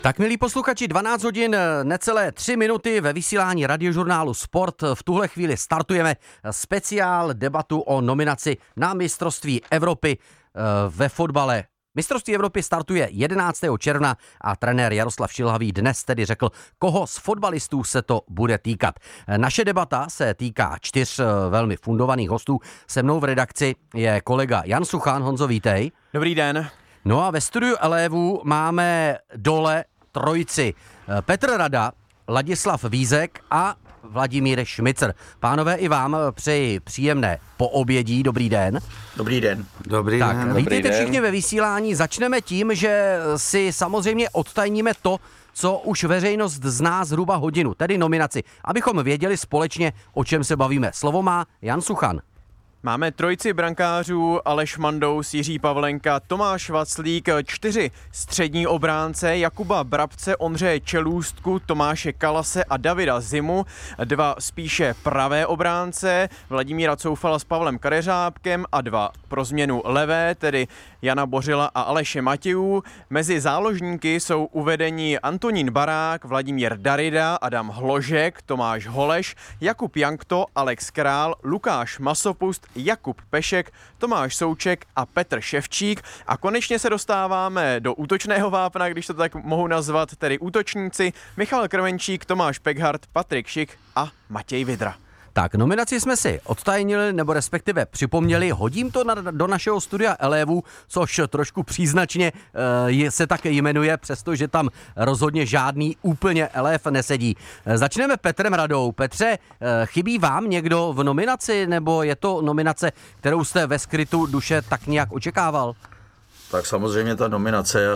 Tak milí posluchači, 12 hodin, necelé 3 minuty ve vysílání radiožurnálu Sport. V tuhle chvíli startujeme speciál debatu o nominaci na mistrovství Evropy ve fotbale. Mistrovství Evropy startuje 11. června a trenér Jaroslav Šilhavý dnes tedy řekl, koho z fotbalistů se to bude týkat. Naše debata se týká 4 velmi fundovaných hostů. Se mnou v redakci je kolega Jan Suchan. Honzo, vítej. Dobrý den. No a ve studiu Elévu máme dole trojici. Petr Rada, Ladislav Vízek a Vladimír Šmicr. Pánové, i vám přeji příjemné poobědí. Dobrý den. Dobrý den. Dobrý den. Vítejte všichni ve vysílání. Začneme tím, že si samozřejmě odtajníme to, co už veřejnost zná zhruba hodinu, tedy nominaci, abychom věděli společně, o čem se bavíme. Slovo má Jan Suchan. Máme trojici brankářů, Aleš Mandous, Jiří Pavlenka, Tomáš Vaclík, 4 střední obránce, Jakuba Brabce, Ondřeje Čelůstku, Tomáše Kalase a Davida Zimu, 2 spíše pravé obránce, Vladimíra Coufala s Pavlem Kadeřábkem a 2 pro změnu levé, tedy Jana Bořila a Aleše Matějů. Mezi záložníky jsou uvedeni Antonín Barák, Vladimír Darida, Adam Hložek, Tomáš Holeš, Jakub Jankto, Alex Král, Lukáš Masopust, Jakub Pešek, Tomáš Souček a Petr Ševčík. A konečně se dostáváme do útočného vápna, když to tak mohu nazvat, tedy útočníci Michal Krmenčík, Tomáš Pekhart, Patrik Šik a Matěj Vidra. Tak, nominaci jsme si odtajnili, nebo respektive připomněli. Hodím to do našeho studia Elévu, což trošku příznačně se tak jmenuje, přestože tam rozhodně žádný úplně Elév nesedí. Začneme Petrem Radou. Petře, chybí vám někdo v nominaci, nebo je to nominace, kterou jste ve skrytu duše tak nějak očekával? Tak samozřejmě ta nominace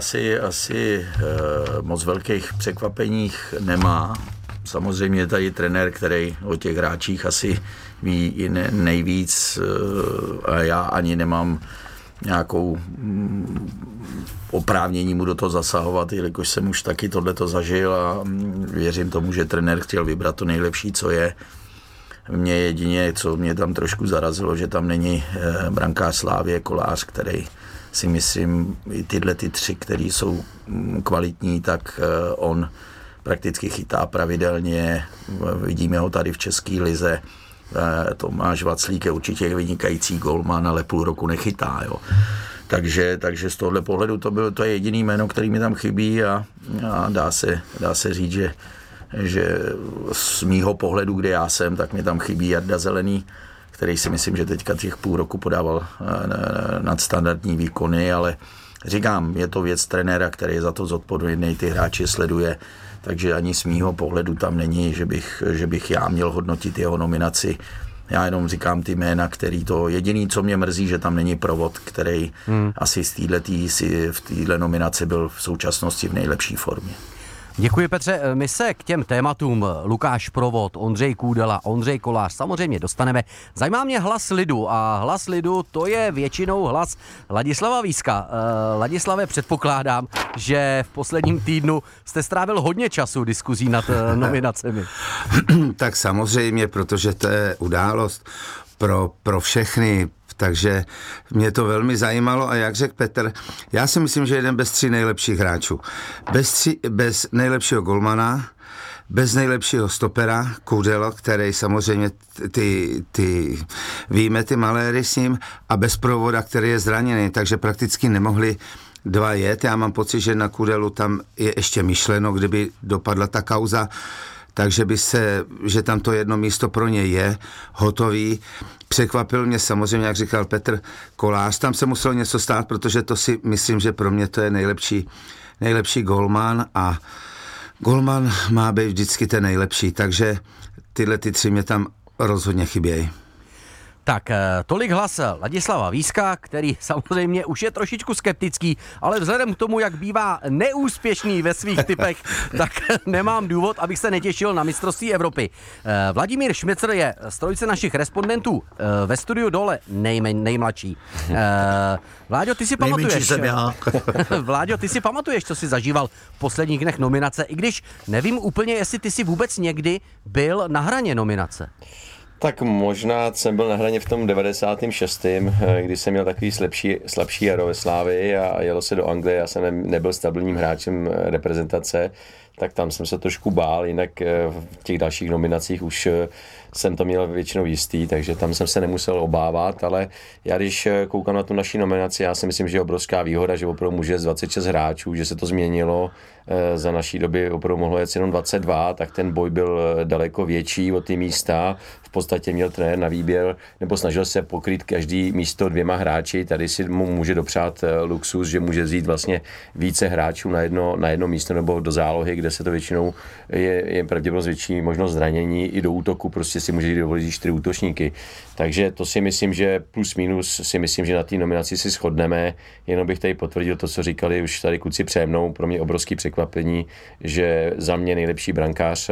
asi moc velkých překvapeních nemá. Samozřejmě je tady trenér, který o těch hráčích asi ví i nejvíc a já ani nemám nějakou oprávnění mu do toho zasahovat, jelikož jsem už taky tohleto zažil a věřím tomu, že trenér chtěl vybrat to nejlepší, co je. Mě jedině, co mě tam trošku zarazilo, že tam není brankář Slávie Kolář, který si myslím, i tyhle ty 3, který jsou kvalitní, tak on prakticky chytá pravidelně, vidíme ho tady v české lize. Tomáš Vaclík je určitě vynikající golman, ale půl roku nechytá. Jo. Takže z tohle pohledu to je jediný jméno, který mi tam chybí a dá se říct, že z mýho pohledu, kde já jsem, tak mi tam chybí Jarda Zelený, který si myslím, že teďka těch půl roku podával nadstandardní výkony, ale říkám, je to věc trenéra, který je za to zodpovědný, ty hráči sleduje, takže ani z mýho pohledu tam není, že bych já měl hodnotit jeho nominaci. Já jenom říkám ty jména, který to jediný, co mě mrzí, že tam není Provod, který asi v téhle nominaci byl v současnosti v nejlepší formě. Děkuji, Petře. My se k těm tématům Lukáš Provod, Ondřej Kůdela, Ondřej Kolář samozřejmě dostaneme. Zajímá mě hlas lidu a hlas lidu to je většinou hlas Ladislava Vízka. Ladislave, předpokládám, že v posledním týdnu jste strávil hodně času diskuzí nad nominacemi. Tak samozřejmě, protože to je událost pro všechny, takže mě to velmi zajímalo a jak řekl Petr, já si myslím, že jeden bez 3 nejlepších hráčů. Bez nejlepšího golmana, bez nejlepšího stopera, Kůdelo, který samozřejmě víme ty maléry s ním, a bez Provoda, který je zraněný, takže prakticky nemohli 2 jet. Já mám pocit, že na Kůdelu tam je ještě myšleno, kdyby dopadla ta kauza, takže že tam to jedno místo pro ně je hotový. Překvapil mě samozřejmě, jak říkal Petr Kolář, tam se muselo něco stát, protože to si myslím, že pro mě to je nejlepší golman a golman má být vždycky ten nejlepší, takže tyhle 3 mě tam rozhodně chybějí. Tak, tolik hlas Ladislava Vízka, který samozřejmě už je trošičku skeptický, ale vzhledem k tomu, jak bývá neúspěšný ve svých typech, tak nemám důvod, abych se netěšil na mistrovství Evropy. Vladimír Šmicr je z trojice našich respondentů ve studiu dole nejmladší. Vláďo, ty si pamatuješ? Nejmenší jsem já. Vláďo, ty si pamatuješ, co jsi zažíval v posledních dnech nominace, i když nevím úplně, jestli ty si vůbec někdy byl na hraně nominace. Tak možná jsem byl na hraně v tom 96., kdy jsem měl takový slabší jaro ve Slávii a jelo se do Anglie, já jsem nebyl stabilním hráčem reprezentace, tak tam jsem se trošku bál, jinak v těch dalších nominacích už jsem to měl většinou jistý, takže tam jsem se nemusel obávat, ale já když koukám na tu naši nominaci, já si myslím, že je obrovská výhoda, že opravdu může z 26 hráčů, že se to změnilo, za naší doby opravdu mohlo jet jenom 22, tak ten boj byl daleko větší o ty místa, v podstatě měl trenér na výběr, nebo snažil se pokrýt každý místo 2 hráči, tady si mu může dopřát luxus, že může vzít vlastně více hráčů na jedno místo nebo do zálohy, kde se to většinou je pravděpodobnost větší možnost zranění, i do útoku prostě si může dovolit 4 útočníky. Takže to si myslím, že plus minus si myslím, že na té nominaci si shodneme. Jenom bych tady potvrdil to, co říkali už tady kluci přede mnou. Pro mě obrovský překvapení, že za mě nejlepší brankář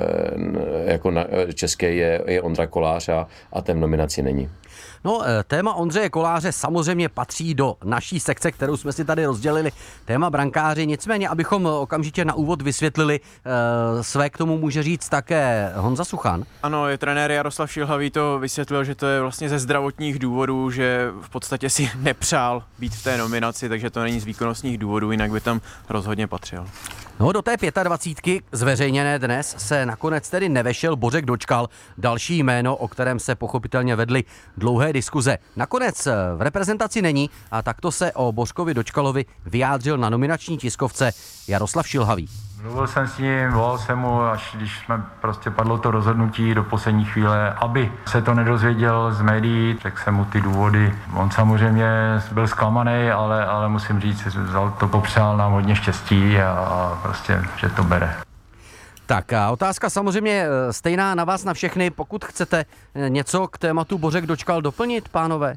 jako český je Ondra Kolář a ten v nominaci není. No, téma Ondřeje Koláře samozřejmě patří do naší sekce, kterou jsme si tady rozdělili, téma brankáři. Nicméně, abychom okamžitě na úvod vysvětlili, své k tomu může říct také Honza Suchan. Ano, trenér Jaroslav Šilhavý to vysvětlil, že to je vlastně ze zdravotních důvodů, že v podstatě si nepřál být v té nominaci, takže to není z výkonnostních důvodů, jinak by tam rozhodně patřil. No, do té 25 zveřejněné dnes se nakonec tedy nevešel Bořek Dočkal, další jméno, o kterém se pochopitelně vedly dlouhé diskuze. Nakonec v reprezentaci není a takto se o Bořkovi Dočkalovi vyjádřil na nominační tiskovce Jaroslav Šilhavý. Mluvil jsem s ním, volal jsem mu, až když jsme prostě padlo to rozhodnutí do poslední chvíle, aby se to nedozvěděl z médií, tak jsem mu ty důvody. On samozřejmě byl zklamaný, ale musím říct, že to popřál nám hodně štěstí a prostě, že to bere. Tak a otázka samozřejmě stejná na vás na všechny, pokud chcete něco k tématu Bořek Dočkal doplnit, pánové?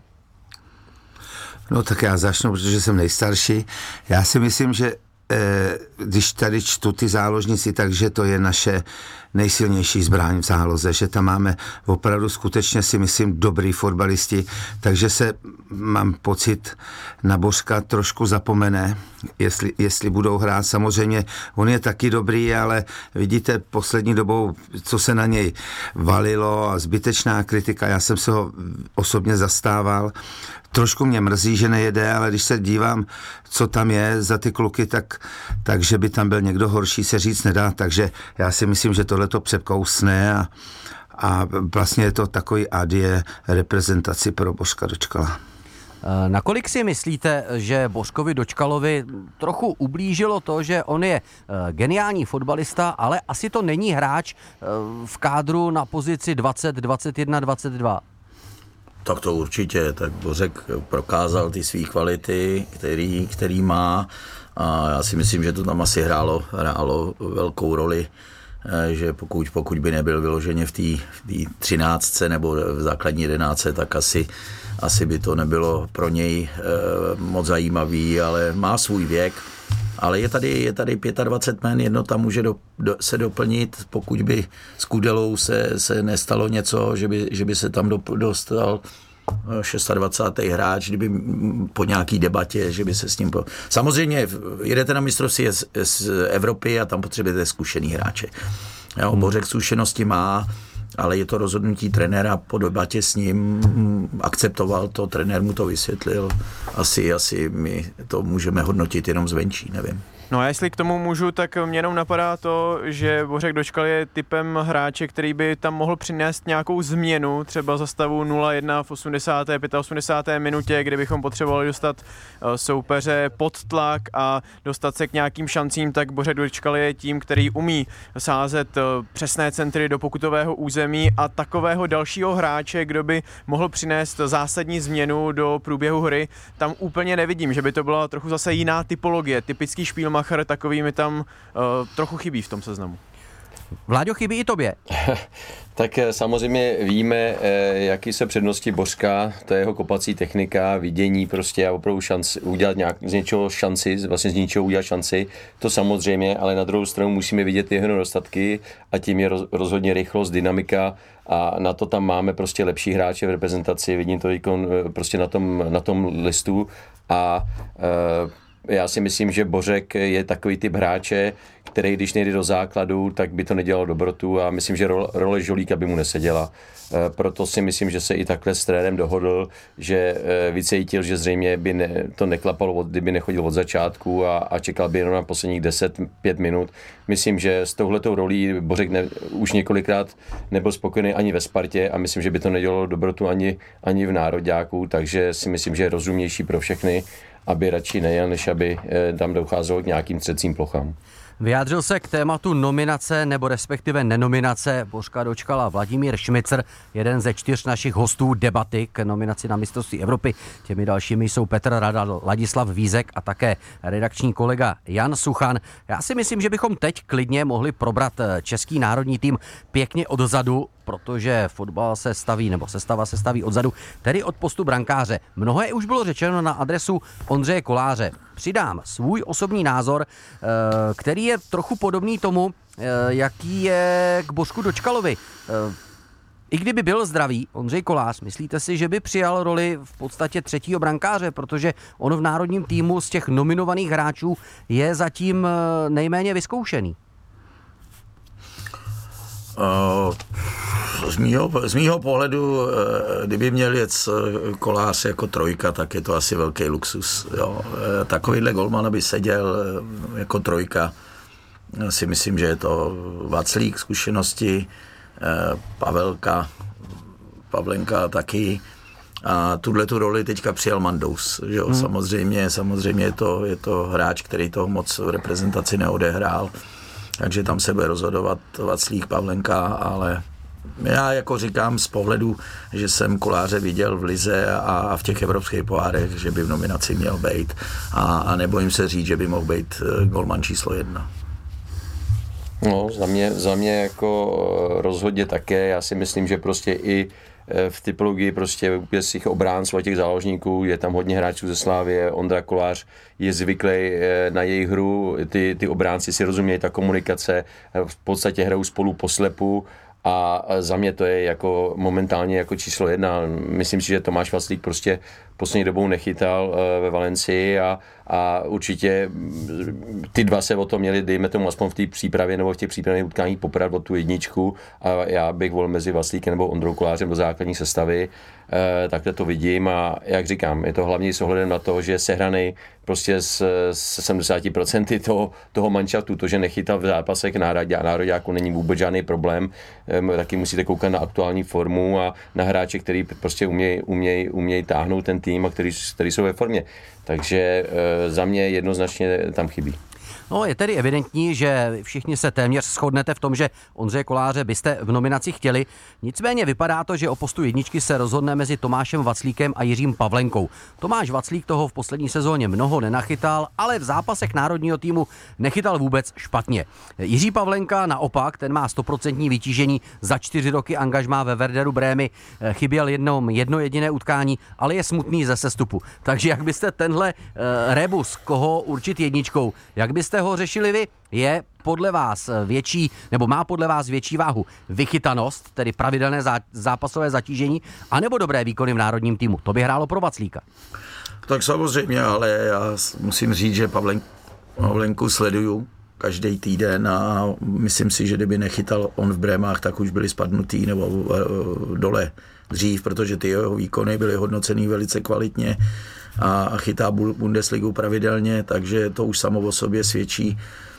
No tak já začnu, protože jsem nejstarší. Já si myslím, že když tady čtu ty záložníci, takže to je naše nejsilnější zbraň v záloze, že tam máme opravdu skutečně si myslím dobrý fotbalisti, takže se mám pocit na Bořka trošku zapomene, jestli budou hrát. Samozřejmě on je taky dobrý, ale vidíte poslední dobou, co se na něj valilo a zbytečná kritika, já jsem se ho osobně zastával. Trošku mě mrzí, že nejede, ale když se dívám, co tam je za ty kluky, takže by tam byl někdo horší, se říct nedá, takže já si myslím, že tohle to překousne a vlastně je to takový adie reprezentaci pro Bořka Dočkala. Nakolik si myslíte, že Bořkovi Dočkalovi trochu ublížilo to, že on je geniální fotbalista, ale asi to není hráč v kádru na pozici 20, 21, 22? Tak to určitě, tak Bořek prokázal ty svý kvality, který má a já si myslím, že to tam asi hrálo velkou roli, že pokud by nebyl vyloženě v té 13 nebo v základní 11, tak asi by to nebylo pro něj moc zajímavý, ale má svůj věk. Ale je tady 25 men, jedno tam může se doplnit, pokud by s Kudelou se nestalo něco, že by se tam dostal 26. hráč, kdyby po nějaký debatě, že by se s ním... Samozřejmě jedete na mistrovství z Evropy a tam potřebujete zkušený hráče. Jo, Bořek zkušenosti má, ale je to rozhodnutí trenéra po debatě s ním, akceptoval to, trenér mu to vysvětlil. Asi my to můžeme hodnotit jenom zvenčí, nevím. No a jestli k tomu můžu, tak mě jenom napadá to, že Bořek Dočkal je typem hráče, který by tam mohl přinést nějakou změnu, třeba za stavu 0-1 v 85. minutě, kde bychom potřebovali dostat soupeře pod tlak a dostat se k nějakým šancím, tak Bořek Dočkal je tím, který umí sázet přesné centry do pokutového území a takového dalšího hráče, kdo by mohl přinést zásadní změnu do průběhu hry, tam úplně nevidím, že by to byla trochu zase jiná typologie, typický špílmacher, takový mi tam trochu chybí v tom seznamu. Vláďo, chybí i tobě? Tak samozřejmě víme, jaký jsou přednosti Bořka, to je jeho kopací technika, vidění prostě a opravdu šanci udělat z něčeho šanci, vlastně z ničeho udělat šanci, to samozřejmě, ale na druhou stranu musíme vidět jeho nedostatky a tím je rozhodně rychlost, dynamika a na to tam máme prostě lepší hráče v reprezentaci, vidím to prostě na tom listu a já si myslím, že Bořek je takový typ hráče, který když nejde do základu, tak by to nedělalo dobrotu a myslím, že role Žolíka by mu neseděla. Proto si myslím, že se i takhle s trenérem dohodl, že vycítil, že zřejmě by to neklapalo, kdyby nechodil od začátku a čekal by jenom na posledních 10-5 minut. Myslím, že s touhletou rolí Bořek už několikrát nebyl spokojený ani ve Spartě a myslím, že by to nedělalo dobrotu ani v nároďáku, takže si myslím, že je rozumnější pro všechny, aby radši nejel, než aby tam docházelo k nějakým třecím plochám. Vyjádřil se k tématu nominace nebo respektive nenominace Bořka dočkala Vladimír Šmicer, jeden ze 4 našich hostů debaty k nominaci na mistrovství Evropy. Těmi dalšími jsou Petr Rada, Ladislav Vízek a také redakční kolega Jan Suchan. Já si myslím, že bychom teď klidně mohli probrat český národní tým pěkně odzadu, protože fotbal se staví, nebo sestava se staví odzadu, tedy od postu brankáře. Mnohé už bylo řečeno na adresu Ondřeje Koláře. Přidám svůj osobní názor, který je trochu podobný tomu, jaký je k Bořku Dočkalovi. I kdyby byl zdravý Ondřej Kolář, myslíte si, že by přijal roli v podstatě třetího brankáře, protože on v národním týmu z těch nominovaných hráčů je zatím nejméně vyzkoušený? Z mýho pohledu, kdyby měl jet Kolář jako trojka, tak je to asi velký luxus. Jo. Takovýhle golman, aby seděl jako trojka, si myslím, že je to Vaclík zkušenosti, Pavlenka taky. A tuhletu roli teďka přijal Mandous. Jo. Samozřejmě je to hráč, který toho moc v reprezentaci neodehrál. Takže tam se bude rozhodovat Vaclík, Pavlenka, ale já jako říkám z pohledu, že jsem Koláře viděl v lize a v těch evropských pohárech, že by v nominaci měl být a nebojím se říct, že by mohl být golman číslo 1. No, za mě jako rozhodně také. Já si myslím, že prostě i v typologii prostě z těch obránců a těch záložníků je tam hodně hráčů ze Slávie. Ondra Kolář je zvyklý na jejich hru, ty obránci si rozumějí, ta komunikace, v podstatě hrajou spolu poslepu a za mě to je jako momentálně jako číslo 1. Myslím si, že Tomáš Vaclík prostě poslední dobou nechytal ve Valencii a určitě ty dva se o to měli, dejme tomu aspoň v té přípravě nebo v těch přípravných utkáních poprat o tu jedničku a já bych volil mezi Vaclíkem nebo Ondrou Kolářem do základní sestavy, takhle to vidím a jak říkám, je to hlavně s ohledem na to, že je sehraný prostě s 70% toho manšaftu, to, že nechytal v zápasech nároďáku není vůbec žádný problém, taky musíte koukat na aktuální formu a na hráče, který prostě umějí táhnout ten tým a který jsou ve formě. Takže za mě jednoznačně tam chybí. No, je tedy evidentní, že všichni se téměř shodnete v tom, že Ondřeje Koláře byste v nominaci chtěli. Nicméně vypadá to, že o postu jedničky se rozhodne mezi Tomášem Vaclíkem a Jiřím Pavlenkou. Tomáš Vaclík toho v poslední sezóně mnoho nenachytal, ale v zápasech národního týmu nechytal vůbec špatně. Jiří Pavlenka naopak, ten má 100% vytížení, za 4 roky angažmá ve Werderu Brémy, chyběl jedno jediné utkání, ale je smutný ze sestupu. Takže jak byste tenhle rebus, koho určit jedničkou, jak byste ho řešili vy? Je podle vás větší, nebo má podle vás větší váhu vychytanost, tedy pravidelné zápasové zatížení, anebo dobré výkony v národním týmu? To by hrálo pro Vaclíka. Tak samozřejmě, ale já musím říct, že Pavlenku sleduju každý týden a myslím si, že kdyby nechytal on v Brémách, tak už byli spadnutý nebo dole dřív, protože ty jeho výkony byly hodnocený velice kvalitně a chytá Bundesligu pravidelně, takže to už samo o sobě svědčí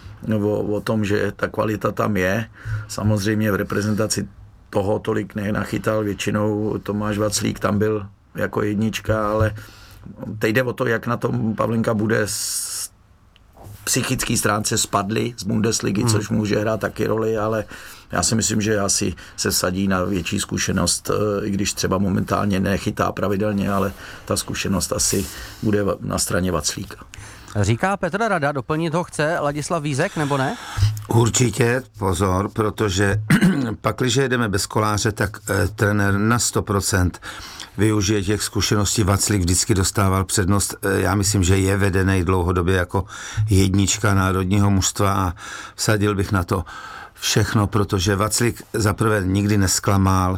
o tom, že ta kvalita tam je. Samozřejmě v reprezentaci toho tolik nenachytal, většinou Tomáš Vaclík tam byl jako jednička, ale teď jde o to, jak na tom Pavlenka bude z psychické stránce spadli z Bundesligy, což může hrát taky roli, ale já si myslím, že asi se vsadí na větší zkušenost, i když třeba momentálně nechytá pravidelně, ale ta zkušenost asi bude na straně Vaclíka. Říká Petr Rada, doplnit ho chce Ladislav Vízek, nebo ne? Určitě, pozor, protože pakliže jedeme bez Koláře, tak trenér na 100% využije těch zkušeností. Vaclík vždycky dostával přednost. Já myslím, že je vedený dlouhodobě jako jednička národního mužstva a vsadil bych na to všechno, protože Vaclík zaprvé nikdy nesklamal.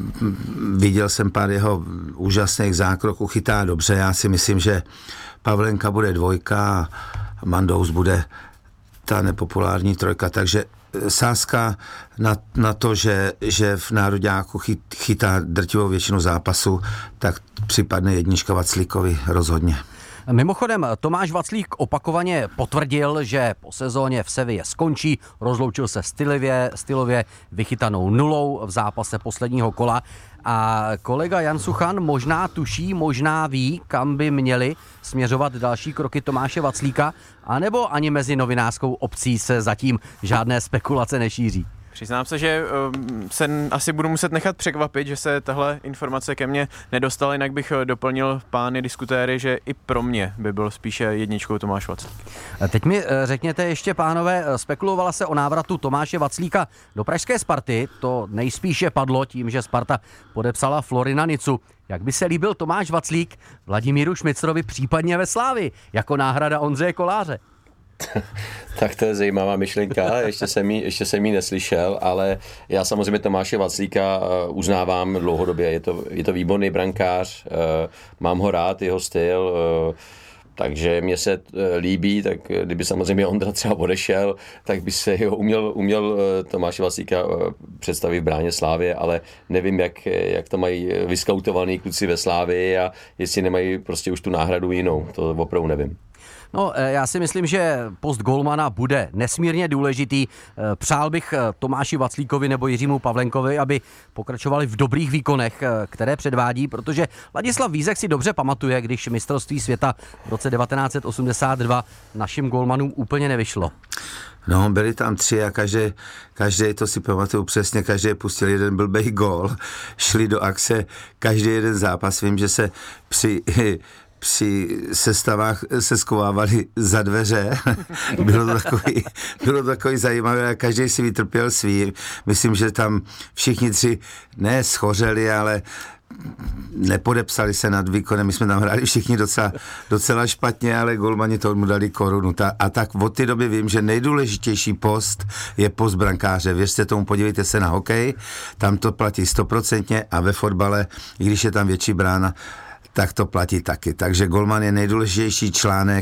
Viděl jsem pár jeho úžasných zákroků, chytá dobře. Já si myslím, že Pavlenka bude 2 a Mandous bude ta nepopulární trojka, takže sázka na to, že v národňáku chytá drtivou většinu zápasu, tak připadne jednička Vaclíkovi rozhodně. Mimochodem, Tomáš Vaclík opakovaně potvrdil, že po sezóně v Sevilla skončí, rozloučil se stylově vychytanou 0 v zápase posledního kola a kolega Jan Suchan možná tuší, možná ví, kam by měli směřovat další kroky Tomáše Vaclíka, anebo ani mezi novinářskou obcí se zatím žádné spekulace nešíří. Přiznám se, že se asi budu muset nechat překvapit, že se tahle informace ke mně nedostala, jinak bych doplnil pány diskutéry, že i pro mě by byl spíše jedničkou Tomáš Vaclík. Teď mi řekněte ještě, pánové, spekulovala se o návratu Tomáše Vaclíka do pražské Sparty, to nejspíše padlo tím, že Sparta podepsala Florina Nicu. Jak by se líbil Tomáš Vaclík Vladimíru Šmicrovi případně ve Slávii, jako náhrada Ondřeje Koláře? Tak to je zajímavá myšlenka, ještě jsem ji neslyšel, ale já samozřejmě Tomáše Vaclíka uznávám dlouhodobě, je to výborný brankář, mám ho rád, jeho styl, takže mě se líbí, tak kdyby samozřejmě Ondra třeba odešel, tak by se ho uměl Tomáše Vaclíka představit v bráně Slávie, ale nevím, jak to mají vyskautovaný kluci ve Slávii a jestli nemají prostě už tu náhradu jinou, to opravdu nevím. No, já si myslím, že post golmana bude nesmírně důležitý. Přál bych Tomáši Vaclíkovi nebo Jiřímu Pavlenkovi, aby pokračovali v dobrých výkonech, které předvádí, protože Ladislav Vízek si dobře pamatuje, když mistrovství světa v roce 1982 našim golmanům úplně nevyšlo. No, byli tam 3 a každý, to si pamatuju přesně, každý pustil jeden blbej gól, šli do akce, každý jeden zápas. Vím, že se při sestavách se skovávali za dveře. Bylo to takový zajímavé, každý si vytrpěl svý. Myslím, že tam všichni 3 ne schořeli, ale nepodepsali se nad výkonem. My jsme tam hráli všichni docela špatně, ale golmani tomu dali korunu. A tak od té doby vím, že nejdůležitější post je post brankáře. Věřte tomu, podívejte se na hokej, tam to platí 100% a ve fotbale, i když je tam větší brána, tak to platí taky. Takže golman je nejdůležitější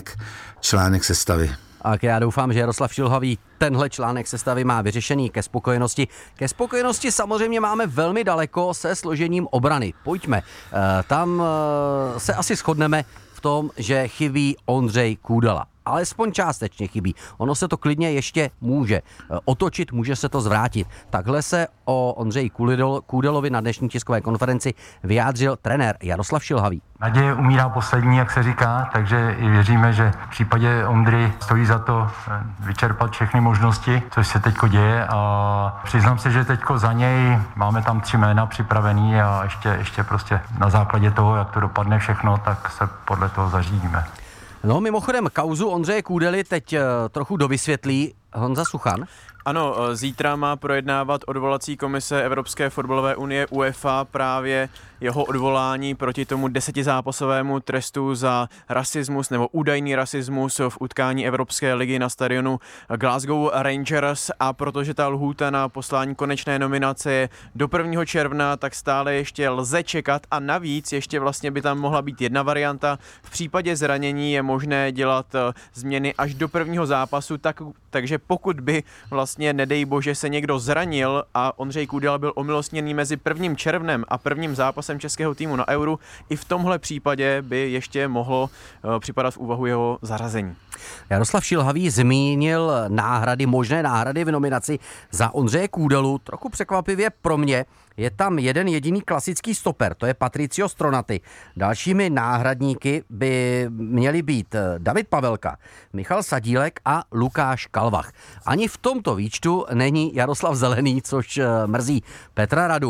článek sestavy. A já doufám, že Jaroslav Šilhavý tenhle článek sestavy má vyřešený ke spokojenosti. Ke spokojenosti samozřejmě máme velmi daleko se složením obrany. Pojďme. Tam se asi shodneme v tom, že chybí Ondřej Kůdela. Alespoň částečně chybí. Ono se to klidně ještě může otočit, může se to zvrátit. Takhle se o Ondřeji Kůdelovi na dnešní tiskové konferenci vyjádřil trenér Jaroslav Šilhavý. Naděje umírá poslední, jak se říká, takže i věříme, že v případě Ondry stojí za to vyčerpat všechny možnosti, což se teďko děje a přiznám se, že teďko za něj máme tam 3 jména připravený a ještě prostě na základě toho, jak to dopadne všechno, tak se podle toho zařídíme. No, mimochodem, kauzu Ondřeje Kůdely teď trochu dovysvětlí Honza Suchan. Ano, zítra má projednávat odvolací komise Evropské fotbalové unie UEFA právě jeho odvolání proti tomu 10zápasovému trestu za rasismus nebo údajný rasismus v utkání Evropské ligy na stadionu Glasgow Rangers, a protože ta lhůta na poslání konečné nominace je do 1. června, tak stále ještě lze čekat a navíc ještě vlastně by tam mohla být jedna varianta. V případě zranění je možné dělat změny až do 1. zápasu, takže pokud by vlastně nedej bože se někdo zranil a Ondřej Kůdela byl omilostněný mezi 1. červnem a 1. zápasem českého týmu na Euru, i v tomhle případě by ještě mohlo připadat v úvahu jeho zařazení. Jaroslav Šilhavý zmínil možné náhrady v nominaci za Ondřeje Kůdelu. Trochu překvapivě pro mě je tam jeden jediný klasický stoper, to je Patricio Stronati. Dalšími náhradníky by měli být David Pavelka, Michal Sadílek a Lukáš Kalvach. Ani v tomto výčtu není Jaroslav Zelený, což mrzí Petra Radu.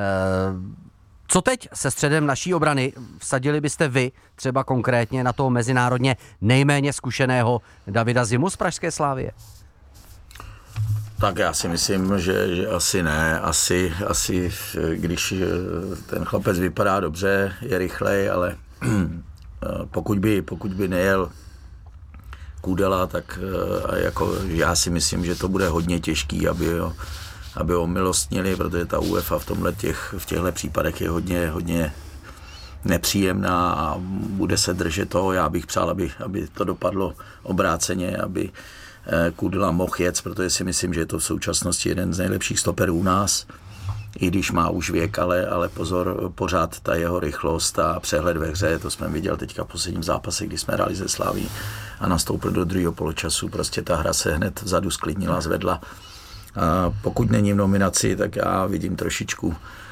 Co teď se středem naší obrany? Vsadili byste vy třeba konkrétně na toho mezinárodně nejméně zkušeného Davida Zimu z pražské Slávie? Tak já si myslím, že asi ne. Asi když ten chlapec vypadá dobře, je rychlej, ale pokud by nejel Kůdela, tak jako já si myslím, že to bude hodně těžký, aby ho milostnili, protože ta UEFA v těchto případech je hodně nepříjemná a bude se držet toho. Já bych přál, aby to dopadlo obráceně, aby Kudela mohl jet, protože si myslím, že je to v současnosti jeden z nejlepších stoperů u nás, i když má už věk, ale pozor, pořád ta jeho rychlost a přehled ve hře, to jsme viděl teďka v posledním zápase, kdy jsme hráli ze Slaví a nastoupil do druhého poločasu, prostě ta hra se hned vzadu sklidnila, zvedla. A pokud není v nominaci, tak já vidím trošičku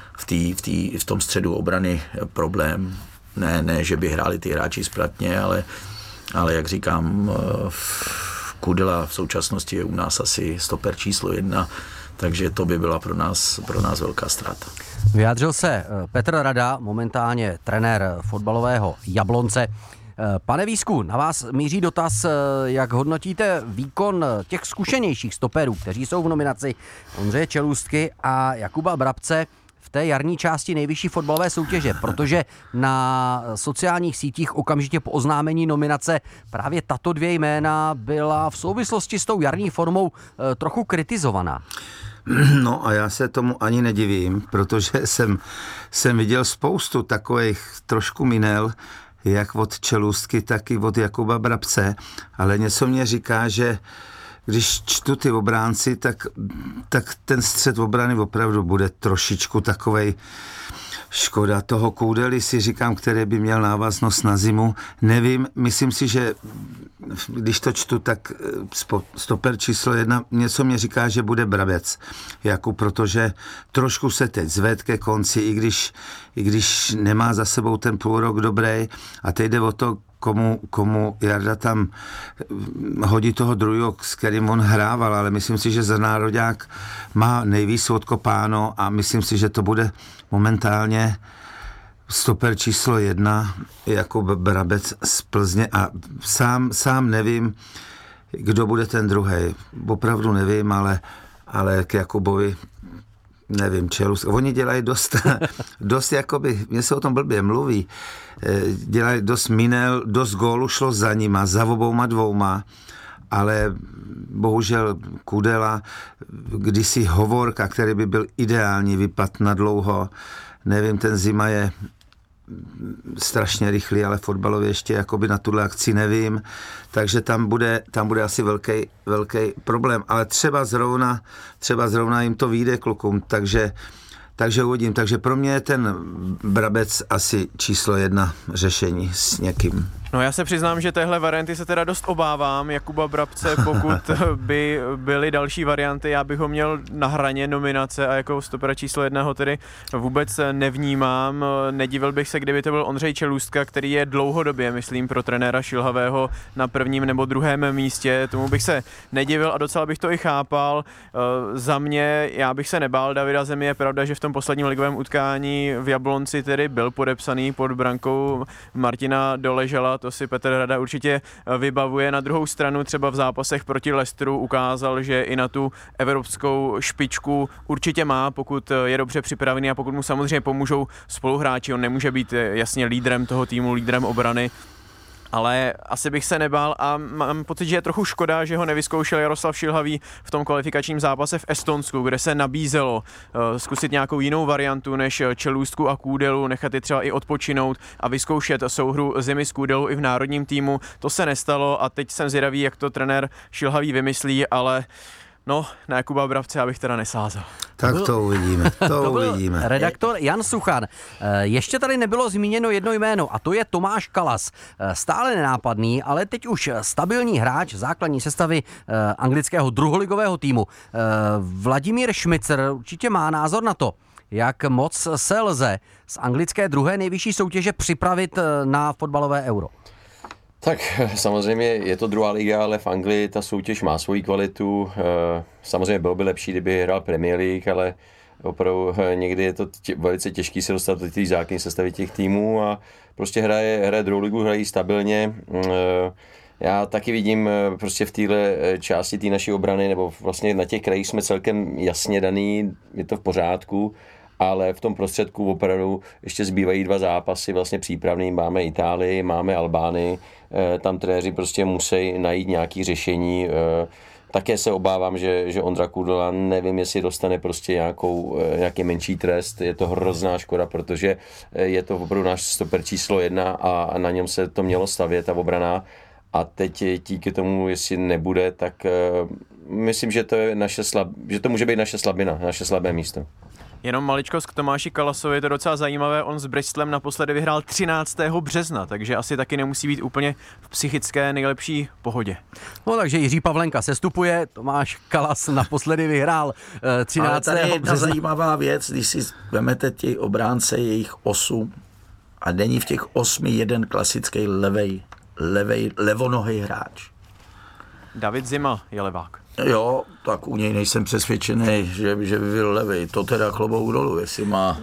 v tom středu obrany problém. Ne, že by hráli ty hráči špatně, ale jak říkám, Kudela v současnosti je u nás asi stoper číslo 1, takže to by byla pro nás velká ztráta. Vyjádřil se Petr Rada, momentálně trenér fotbalového Jablonce. Pane Vísku, na vás míří dotaz, jak hodnotíte výkon těch zkušenějších stoperů, kteří jsou v nominaci Ondřeje Čelůstky a Jakuba Brabce v té jarní části nejvyšší fotbalové soutěže, protože na sociálních sítích okamžitě po oznámení nominace právě tato dvě jména byla v souvislosti s tou jarní formou trochu kritizovaná. No a já se tomu ani nedivím, protože jsem viděl spoustu takových trošku minel, jak od Čelůstky, tak i od Jakuba Brabce, ale něco mě říká, že když čtu ty obránci, tak ten střed obrany opravdu bude trošičku takovej. Škoda toho Kudely, si říkám, který by měl návaznost na zimu. Nevím, myslím si, že když to čtu, tak stoper číslo 1, něco mě říká, že bude Brabec. Jakub, protože trošku se teď zved ke konci, i když nemá za sebou ten půl rok dobrý. A teď jde o to, komu Jarda tam hodí toho druhého, s kterým on hrával, ale myslím si, že za nároďák má nejvíc odkopáno a myslím si, že to bude momentálně stoper číslo 1 jako Brabec z Plzně a sám nevím, kdo bude ten druhý. Opravdu nevím, ale k Jakubovi nevím, Čelůstka. Oni dělají dost jakoby, mně se o tom blbě mluví, dělají dost minel, dost gólu šlo za nima, za obouma dvouma, ale bohužel Kudela, kdysi Hovorka, který by byl ideální vypad na dlouho, nevím, ten Zima je strašně rychlý, ale fotbalově ještě jakoby na tuhle akci nevím, takže tam bude asi velký problém, ale třeba zrovna jim to vyjde klukům, takže uvidím. Takže pro mě je ten Brabec asi číslo 1 řešení s někým. No já se přiznám, že téhle varianty se teda dost obávám, Jakuba Brabce, pokud by byly další varianty, já bych ho měl na hraně nominace a jako stopera číslo 1 ho tedy vůbec nevnímám. Nedivil bych se, kdyby to byl Ondřej Čelůstka, který je dlouhodobě, myslím, pro trenéra Šilhavého na prvním nebo druhém místě. Tomu bych se nedivil a docela bych to i chápal. Za mě, já bych se nebál Davida Zemi, je pravda, že v tom posledním ligovém utkání v Jablonci tedy byl podepsaný pod brankou Martina Doležala, to si Petr Rada určitě vybavuje. Na druhou stranu třeba v zápasech proti Leicesteru ukázal, že i na tu evropskou špičku určitě má, pokud je dobře připravený a pokud mu samozřejmě pomůžou spoluhráči. On nemůže být jasně lídrem toho týmu, lídrem obrany, ale asi bych se nebál a mám pocit, že je trochu škoda, že ho nevyzkoušel Jaroslav Šilhavý v tom kvalifikačním zápase v Estonsku, kde se nabízelo zkusit nějakou jinou variantu než Čelůstku a Kudelu, nechat je třeba i odpočinout a vyzkoušet souhru Zimy s Kudelou i v národním týmu. To se nestalo a teď jsem zvědavý, jak to trenér Šilhavý vymyslí, ale no, na Jakuba Brabce abych teda nesázel. Tak to uvidíme, to uvidíme. Redaktor Jan Suchan. Ještě tady nebylo zmíněno jedno jméno a to je Tomáš Kalas. Stále nenápadný, ale teď už stabilní hráč základní sestavy anglického druholigového týmu. Vladimír Šmicer určitě má názor na to, jak moc se lze z anglické druhé nejvyšší soutěže připravit na fotbalové Euro. Tak samozřejmě je to druhá liga, ale v Anglii ta soutěž má svoji kvalitu. Samozřejmě bylo by lepší, kdyby hrál Premier League, ale opravdu někdy je to velice těžký se dostat do těch základních sestavy těch týmů a prostě hraje druhou ligu, hrají stabilně. Já taky vidím prostě v téhle části té naší obrany, nebo vlastně na těch krajích jsme celkem jasně daný, je to v pořádku, ale v tom prostředku opravdu ještě zbývají 2 zápasy vlastně přípravný, máme Itálii, máme Albánii, tam trenéři prostě musí najít nějaké řešení. Také se obávám, že Ondra Kudela, nevím, jestli dostane prostě nějaký menší trest, je to hrozná škoda, protože je to opravdu náš stoper číslo 1 a na něm se to mělo stavět, ta obrana. A teď díky tomu, jestli nebude, tak myslím, že to může být naše slabina, naše slabé místo. Jenom maličkost k Tomáši Kalasovi, je to docela zajímavé, on s Bristolem naposledy vyhrál 13. března, takže asi taky nemusí být úplně v psychické nejlepší pohodě. No takže Jiří Pavlenka sestupuje, Tomáš Kalas naposledy vyhrál 13. Ale tady je jedna března. zajímavá věc, když si vezmete ti obránce, jejich 8 a není v těch 8 jeden klasický levonohý hráč. David Zima je levák. Jo, tak u něj nejsem přesvědčený, že by byl levej. To teda klobouk dolů, jestli má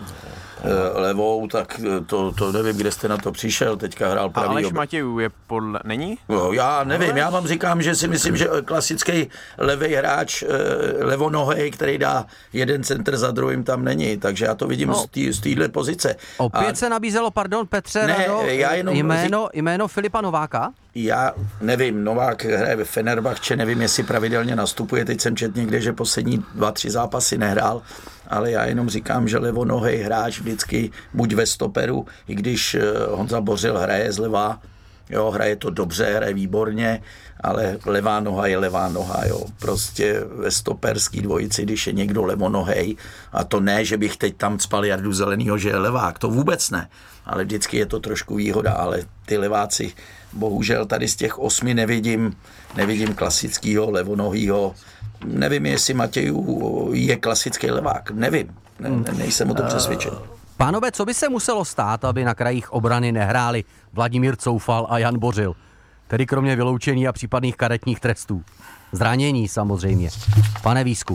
levou, tak to nevím, kde jste na to přišel, teďka hrál pravý. A Aleš Matějů je podle... Není? No, já nevím, já vám říkám, že si myslím, že klasický levej hráč, levonohej, který dá jeden centr za druhým, tam není, takže já to vidím z téhle pozice. Opět se nabízelo, pardon, Petře, Rado, jméno Filipa Nováka? Já nevím, Novák hraje ve Fenerbahče, nevím, jestli pravidelně nastupuje, teď jsem četl někde, že poslední 2-3 zápasy nehrál, ale já jenom říkám, že levonohej hráč vždycky buď ve stoperu, i když Honza Bořil hraje zleva, jo, hraje to dobře, hraje výborně, ale levá noha je levá noha, jo. Prostě ve stoperský dvojici, když je někdo levonohej, a to ne, že bych teď tam cpal Jardu Zelenýho, že je levák, to vůbec ne, ale vždycky je to trošku výhoda, ale ty leváci, bohužel tady z těch 8 nevidím klasického levonohýho. Nevím, jestli Matějů je klasický levák, nevím, nejsem o tom přesvědčen. Pánové, co by se muselo stát, aby na krajích obrany nehráli Vladimír Coufal a Jan Bořil? Tedy kromě vyloučení a případných karetních trestů. Zranění samozřejmě. Pane Vísku.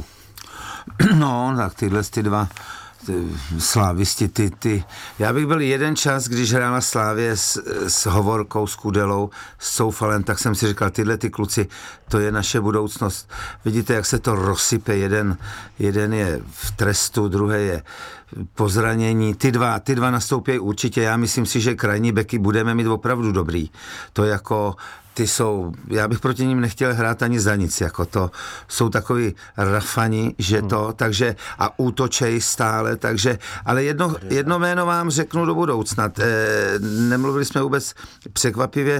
No, tak tyhle dva slávisti, já bych byl jeden čas, když hrála Slávě s Hovorkou, s Kudelou, s Coufalem, tak jsem si říkal, tyhle ty kluci, to je naše budoucnost. Vidíte, jak se to rozsype, jeden je v trestu, druhý je po zranění, ty dva nastoupí určitě, já myslím si, že krajní beky budeme mít opravdu dobrý. To jako já bych proti ním nechtěl hrát ani za nic, jako to jsou takový rafani, že to, takže a útočej stále, takže, ale jedno jméno vám řeknu do budoucna. Nemluvili jsme vůbec překvapivě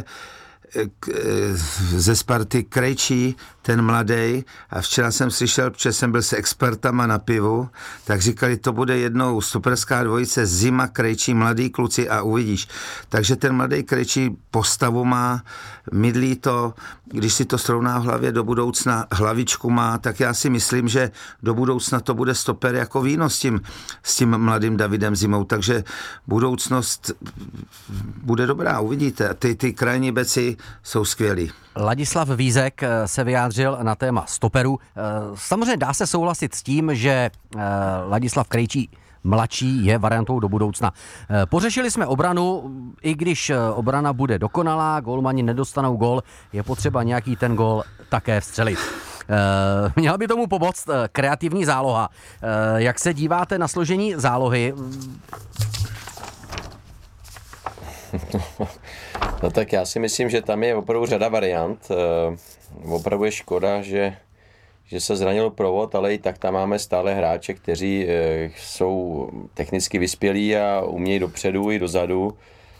ze Sparty Krejčí, ten mladý, a včera jsem slyšel, protože jsem byl s expertama na pivu, tak říkali, to bude jednou superská dvojice Zima, Krejčí, mladý kluci a uvidíš. Takže ten mladý Krejčí postavu má, mydlí to, když si to srovná v hlavě do budoucna, hlavičku má, tak já si myslím, že do budoucna to bude stoper jako víno s tím mladým Davidem Zimou, takže budoucnost bude dobrá, uvidíte. Ty krajní beci jsou skvělí. Ladislav Vízek se vyjádřil na téma stoperů. Samozřejmě dá se souhlasit s tím, že Ladislav Krejčí mladší je variantou do budoucna. Pořešili jsme obranu, i když obrana bude dokonalá, gólmani nedostanou gól, je potřeba nějaký ten gól také vstřelit. Měla by tomu pomoct kreativní záloha. Jak se díváte na složení zálohy? No tak já si myslím, že tam je opravdu řada variant. Opravdu je škoda, že se zranil provod, ale i tak tam máme stále hráče, kteří jsou technicky vyspělí a umějí dopředu i dozadu.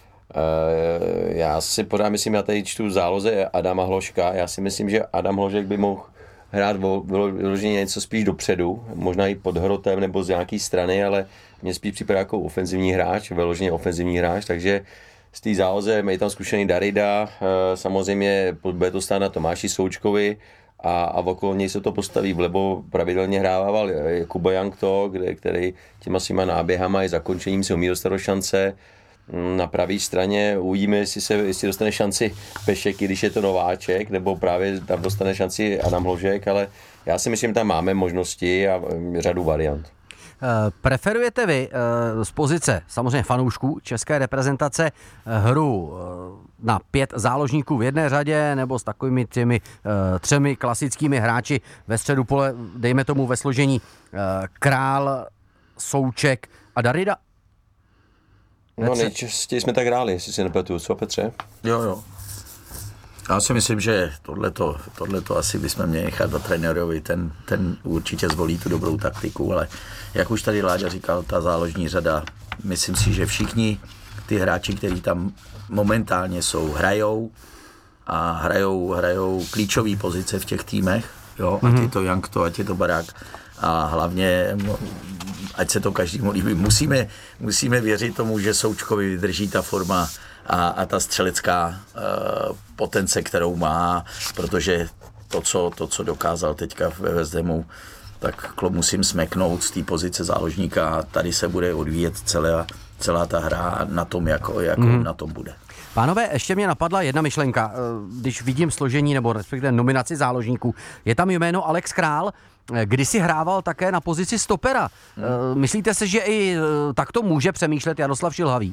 Já si myslím, já tady čtu záloze Adama Hloška. Já si myslím, že Adam Hložek by mohl hrát vyloženě něco spíš dopředu, možná i pod hrotem nebo z nějaké strany, ale mě spíš připadá jako ofenzivní hráč, vyloženě ofenzivní hráč, takže z té záloze je tam zkušený Darida, samozřejmě bude to stát na Tomáši Součkovi a okolo něj se to postaví. Vlevo pravidelně hrával Kuba Jankto, který těma svýma náběhama i zakončením si umí dostat do šance. Na pravé straně uvidíme, jestli dostane šanci Pešek, i když je to nováček, nebo právě tam dostane šanci Adam Hložek, ale já si myslím, tam máme možnosti a řadu variant. Preferujete vy z pozice samozřejmě fanoušků české reprezentace hru na 5 záložníků v jedné řadě nebo s takovými těmi 3 klasickými hráči ve středu pole, dejme tomu ve složení Král, Souček a Darida? No nejčastěji jsme tak hráli, jestli si nepletuju, co Petře? Jo. Já si myslím, že tohleto asi bychom měli nechat do trenérovi, ten určitě zvolí tu dobrou taktiku, ale jak už tady Láďa říkal, ta záložní řada, myslím si, že všichni ty hráči, kteří tam momentálně jsou, hrajou a hrajou klíčové pozice v těch týmech, jo, ať je to Jankto, ať je to Barák a hlavně, ať se to každému líbí, musíme věřit tomu, že Součkovi vydrží ta forma a ta střelecká potence, kterou má, protože to, co dokázal teďka ve West Hamu, tak musím smeknout z té pozice záložníka a tady se bude odvíjet celá ta hra na tom, jako na tom bude. Pánové, ještě mě napadla jedna myšlenka, když vidím složení nebo respektive nominaci záložníků. Je tam jméno Alex Král, kdysi hrával také na pozici stopera. Myslíte si, že i takto může přemýšlet Jaroslav Šilhavý?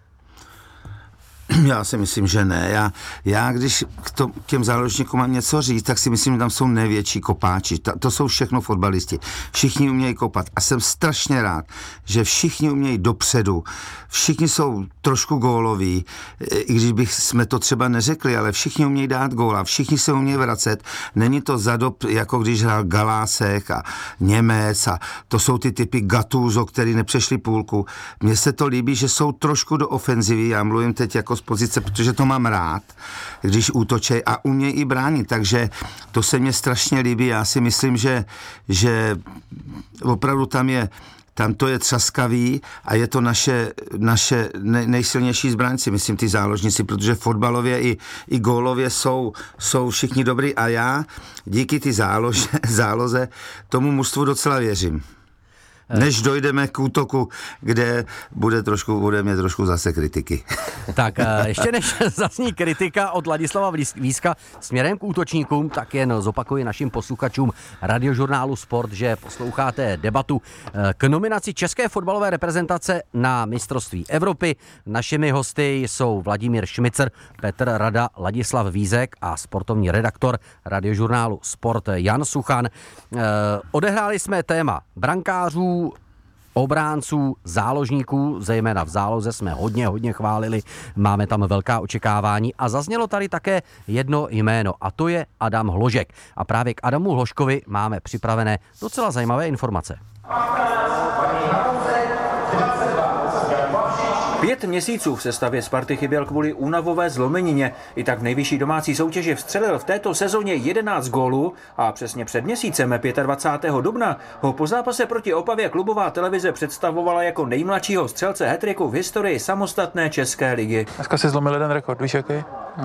Já si myslím, že ne. Já když k těm záložníkům mám něco říct, tak si myslím, že tam jsou největší kopáči. To jsou všechno fotbalisti. Všichni umějí kopat. A jsem strašně rád, že všichni umějí dopředu. Všichni jsou trošku góloví, i když jsme to třeba neřekli, ale všichni umějí dát góla. Všichni se umějí vracet. Není to zadob, jako když hrál Galásek a Němec a to jsou ty typy Gattuso, který nepřešli půlku. Mně se to líbí, že jsou trošku do ofenzivy. Já mluvím teď jako z pozice, protože to mám rád, když útočej a umějí i bránit, takže to se mně strašně líbí. Já si myslím, že opravdu tam to je třaskavý a je to naše nejsilnější zbraňci, myslím ty záložníci, protože fotbalově i gólově jsou všichni dobrý a já díky ty záloze tomu mužstvu docela věřím. Než dojdeme k útoku, kde bude mě trošku zase kritiky. Tak ještě než zazní kritika od Ladislava Vízka směrem k útočníkům, tak jen zopakuji našim posluchačům Radiožurnálu Sport, že posloucháte debatu k nominaci české fotbalové reprezentace na mistrovství Evropy. Našimi hosty jsou Vladimír Šmicer, Petr Rada, Ladislav Vízek a sportovní redaktor Radiožurnálu Sport Jan Suchan. Odehráli jsme téma brankářů, obránců, záložníků, zejména v záloze jsme hodně chválili, máme tam velká očekávání a zaznělo tady také jedno jméno a to je Adam Hložek. A právě k Adamu Hložkovi máme připravené docela zajímavé informace. 5 měsíců v sestavě Sparty chyběl kvůli únavové zlomenině. I tak v nejvyšší domácí soutěži vstřelil v této sezóně 11 gólů a přesně před měsícem 25. dubna ho po zápase proti Opavě klubová televize představovala jako nejmladšího střelce hat-tricku v historii samostatné české ligy. Dneska si zlomil jeden rekord, víš jaký?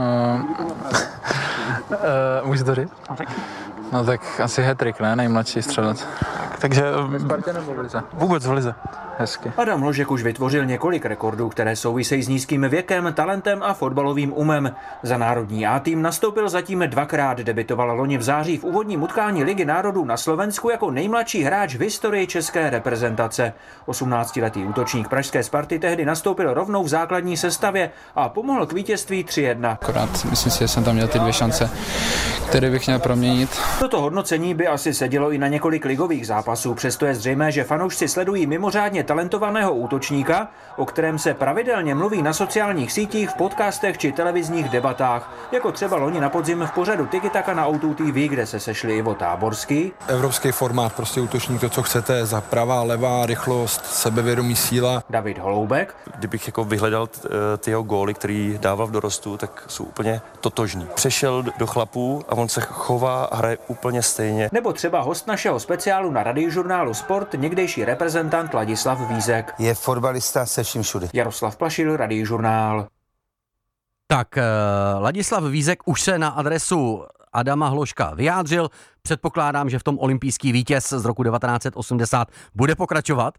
Můžu to říct? No tak asi hat-trick, ne? Nejmladší střelec. Takže Spartě nebo v lize? Vůbec v lize. Hezky. Adam Hložek už vytvořil několik rekordů, které souvisejí s nízkým věkem, talentem a fotbalovým umem. Za národní A tým nastoupil zatím 2krát, debitoval loni v září v úvodním utkání Ligy národů na Slovensku jako nejmladší hráč v historii české reprezentace. 18letý útočník pražské Sparty tehdy nastoupil rovnou v základní sestavě a pomohl k vítězství 3-1. Akorát myslím si, že jsem tam měl ty 2 šance, které bych měl proměnit. Toto hodnocení by asi sedělo i na několik ligových zápasů, přesto je zřejmé, že fanoušci sledují mimořádně talentovaného útočníka, o kterém se pravidelně mluví na sociálních sítích, v podcastech či televizních debatách, jako třeba loni na podzim v pořadu Tiki Taka na O2 TV, kde se sešli Ivo Táborský. Evropský formát, prostě útočník, to, co chcete, za pravá, levá, rychlost, sebevědomí, síla. David Holoubek. Kdybych jako vyhledal ty jeho góly, který dává v dorostu, tak jsou úplně totožní. Přešel do chlapů a on se chová a hraje úplně stejně. Nebo třeba host našeho speciálu na Radiožurnálu Sport, někdejší reprezentant Ladislav Vízek. Je fotbalista se vším všude. Jaroslav Plašil, Radiožurnál. Tak Ladislav Vízek už se na adresu Adama Hložka vyjádřil. Předpokládám, že v tom olympijský vítěz z roku 1980 bude pokračovat?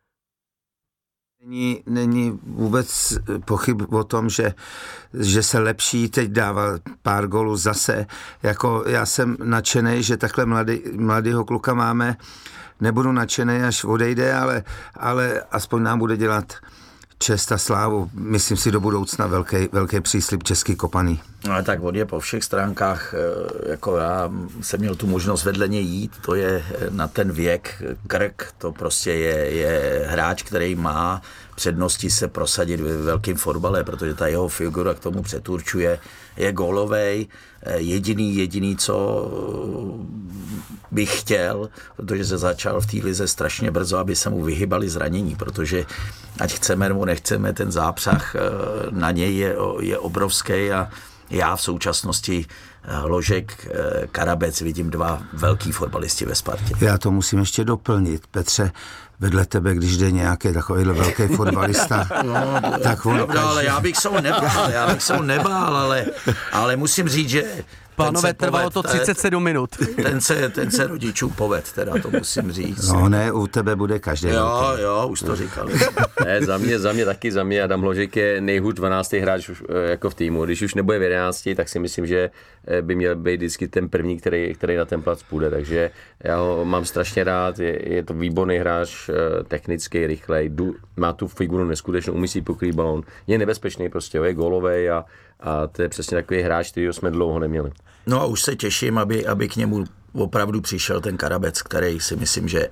Není vůbec pochyb o tom, že se lepší, teď dává pár gólů zase. Jako já jsem nadšenej, že takhle mladýho kluka máme. Nebudu nadšenej, až odejde, ale aspoň nám bude dělat čest a slávu. Myslím si do budoucna velký příslib český kopaný. No tak on je po všech stránkách, jako já jsem měl tu možnost vedle něj jít, to je na ten věk, Krk, to prostě je hráč, který má přednosti se prosadit ve velkém fotbale, protože ta jeho figura k tomu přeturčuje, je gólovej, jediný, co bych chtěl, protože se začal v té lize strašně brzo, aby se mu vyhybali zranění, protože ať chceme nebo nechceme, ten zápřah na něj je obrovský a já v současnosti Hložek, Karabec vidím dva velký fotbalisti ve Spartě. Já to musím ještě doplnit. Petře, vedle tebe, když jde nějaký takovýhle velký fotbalista, tak on... No, ale já bych se ho nebál, ale musím říct, že... Pánové, trvalo to 37 minut. Ten se rodičů poved, teda to musím říct. No ne, u tebe bude každý. Jo, už to říkali. Ne, za mě Adam Hložek je nejhůř 12. hráč jako v týmu. Když už nebude v 11, tak si myslím, že by měl být vždycky ten první, který na ten plac půjde. Takže já ho mám strašně rád, je to výborný hráč, technický, rychlej, má tu figuru neskutečnou, umí si pokrýt balón. Je nebezpečný prostě, je gólovej a to je přesně takový hráč, kterýho jsme dlouho neměli. No a už se těším, aby k němu opravdu přišel ten Karabec, který si myslím, že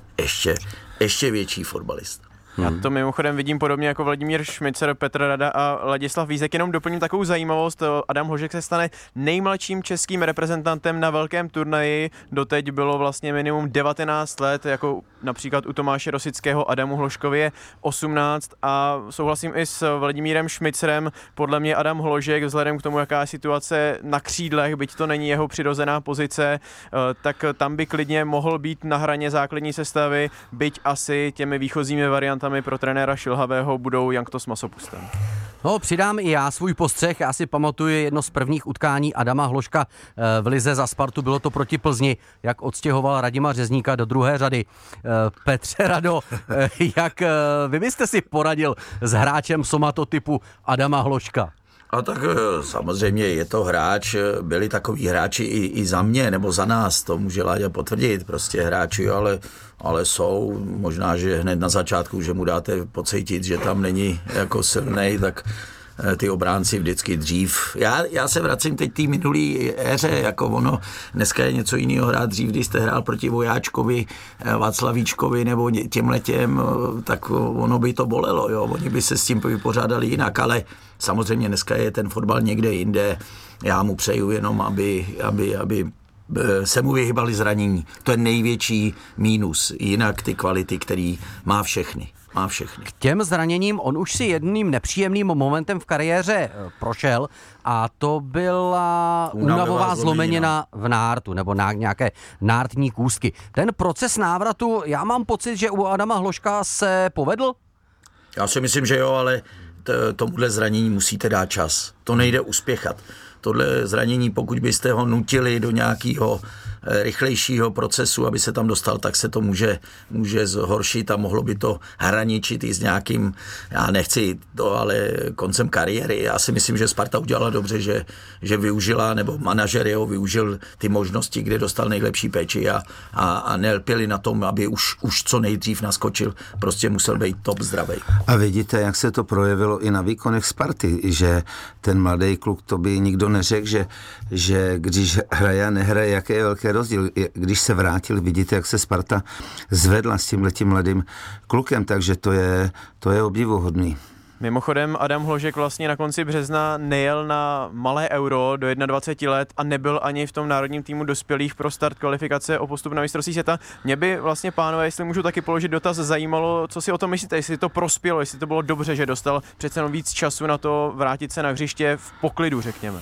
ještě větší fotbalista. Já to mimochodem vidím podobně jako Vladimír Šmicer, Petr Rada a Ladislav Vízek. Jenom doplním takovou zajímavost. Adam Hložek se stane nejmladším českým reprezentantem na velkém turnaji. Doteď bylo vlastně minimum 19 let, jako například u Tomáše Rosického, Adamu Hložkovi je 18 a souhlasím i s Vladimírem Šmicerem. Podle mě Adam Hložek, vzhledem k tomu, jaká je situace na křídlech, byť to není jeho přirozená pozice, tak tam by klidně mohl být na hraně základní sestavy, byť asi těmi výchozími variantami pro trenéra Šilhavého budou Jankto s Masopustem. No, přidám i já svůj postřeh. Já si pamatuju jedno z prvních utkání Adama Hložka v lize za Spartu. Bylo to proti Plzni, jak odstěhoval Radima Řezníka do druhé řady. Petře Rado, jak vy byste si poradil s hráčem somatotypu Adama Hložka? A tak samozřejmě je to hráč, byli takový hráči i za mě, nebo za nás, to může Láďa potvrdit, prostě hráči, ale jsou, možná, že hned na začátku, že mu dáte pocítit, že tam není jako silnej, tak ty obránci vždycky dřív. Já se vracím teď té minulý éře, jako ono, dneska je něco jiného hrát dřív, když jste hrál proti Vojáčkovi, Václavíčkovi nebo těmhletěm, tak ono by to bolelo, jo, oni by se s tím vypořádali jinak, ale samozřejmě dneska je ten fotbal někde jinde, já mu přeju jenom, aby se mu vyhýbali zranění. To je největší mínus, jinak ty kvality, který má všechny. K těm zraněním on už si jedným nepříjemným momentem v kariéře prošel a to byla únavová zlomenina v nártu nebo nějaké nártní kůstky. Ten proces návratu, já mám pocit, že u Adama Hložka se povedl? Já si myslím, že jo, ale tomuhle zranění musíte dát čas. To nejde uspěchat. Tohle zranění, pokud byste ho nutili do nějakého rychlejšího procesu, aby se tam dostal, tak se to může zhoršit a mohlo by to hraničit i s nějakým, já nechci to, ale koncem kariéry. Já si myslím, že Sparta udělala dobře, že využila, nebo manažer jeho využil ty možnosti, kde dostal nejlepší péči a nelpěli na tom, aby už co nejdřív naskočil. Prostě musel být top zdravej. A vidíte, jak se to projevilo i na výkonech Sparty, že ten mladý kluk, to by nikdo neřekl, že když hraje a nehraje, jaký je velký rozdíl. Když se vrátil, vidíte, jak se Sparta zvedla s tímhletím mladým klukem, takže to je obdivuhodný. Mimochodem Adam Hložek vlastně na konci března nejel na malé Euro do 21 let a nebyl ani v tom národním týmu dospělých pro start kvalifikace o postup na mistrovství světa. Mě by vlastně, pánové, jestli můžu taky položit dotaz, zajímalo, co si o tom myslíte, jestli to prospělo, jestli to bylo dobře, že dostal přece jenom víc času na to vrátit se na hřiště v poklidu, řekněme.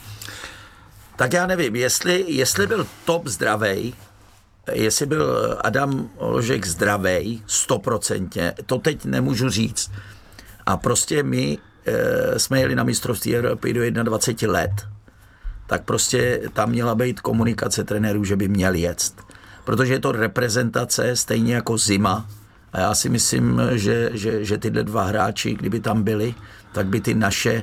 Tak já nevím, jestli byl top zdravej, jestli byl Adam Hložek zdravej 100%, to teď nemůžu říct. A prostě my jsme jeli na mistrovství Evropy do 21 let, tak prostě tam měla být komunikace trenérů, že by měl jet. Protože je to reprezentace stejně jako zima a já si myslím, že tyhle dva hráči, kdyby tam byli, tak by ty naše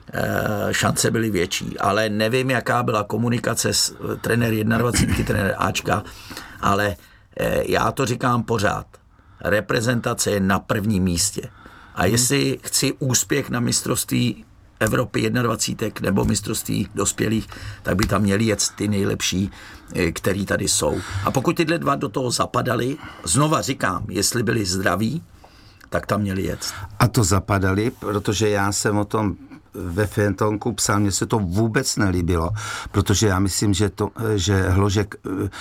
šance byly větší. Ale nevím, jaká byla komunikace s trenér 21, trenér Ačka, ale já to říkám pořád. Reprezentace je na prvním místě. A jestli chci úspěch na mistrovství Evropy 21 nebo mistrovství dospělých, tak by tam měli jet ty nejlepší, který tady jsou. A pokud tyhle dva do toho zapadali, znova říkám, jestli byli zdraví, tak tam měli jet. A to zapadali, protože já jsem o tom ve Fentonku psal, mně se to vůbec nelíbilo, protože já myslím, že Hložek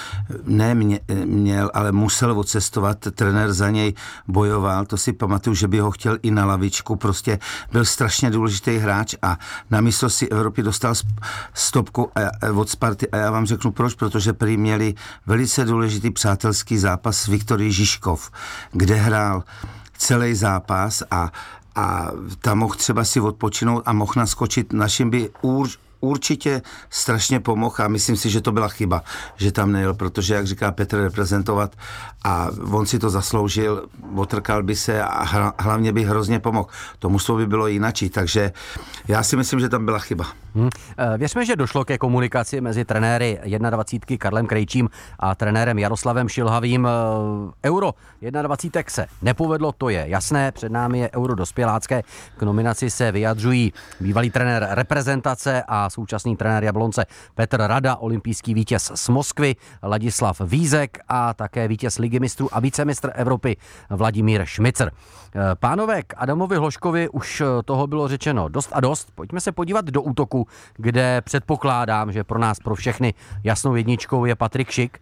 měl, ale musel odcestovat, trenér za něj bojoval, to si pamatuju, že by ho chtěl i na lavičku, prostě byl strašně důležitý hráč a na mistrovství Evropy dostal stopku od Sparty a já vám řeknu proč, protože prý měli velice důležitý přátelský zápas s Viktorií Žižkov, kde hrál celý zápas a tam mohl třeba si odpočinout a mohl naskočit, našim by určitě strašně pomohl a myslím si, že to byla chyba, že tam nejel, protože, jak říká Petr, reprezentovat a on si to zasloužil, otrkal by se a hlavně by hrozně pomohl. To mužstvo by bylo jinačí, takže já si myslím, že tam byla chyba. Věřme, že došlo ke komunikaci mezi trenéry 21 Karlem Krejčím a trenérem Jaroslavem Šilhavým. Euro 21 se nepovedlo, to je jasné, před námi je Euro dospělácké. K nominaci se vyjadřují bývalý trenér reprezentace a současný trenér Jablonce Petr Rada, olympijský vítěz z Moskvy Ladislav Vízek a také vítěz Ligy mistrů a vicemistr Evropy Vladimír Šmicer. Pánové, k Adamovi Hložkovi už toho bylo řečeno dost a dost. Pojďme se podívat do útoku, kde předpokládám, že pro nás, pro všechny jasnou jedničkou je Patrik Šik.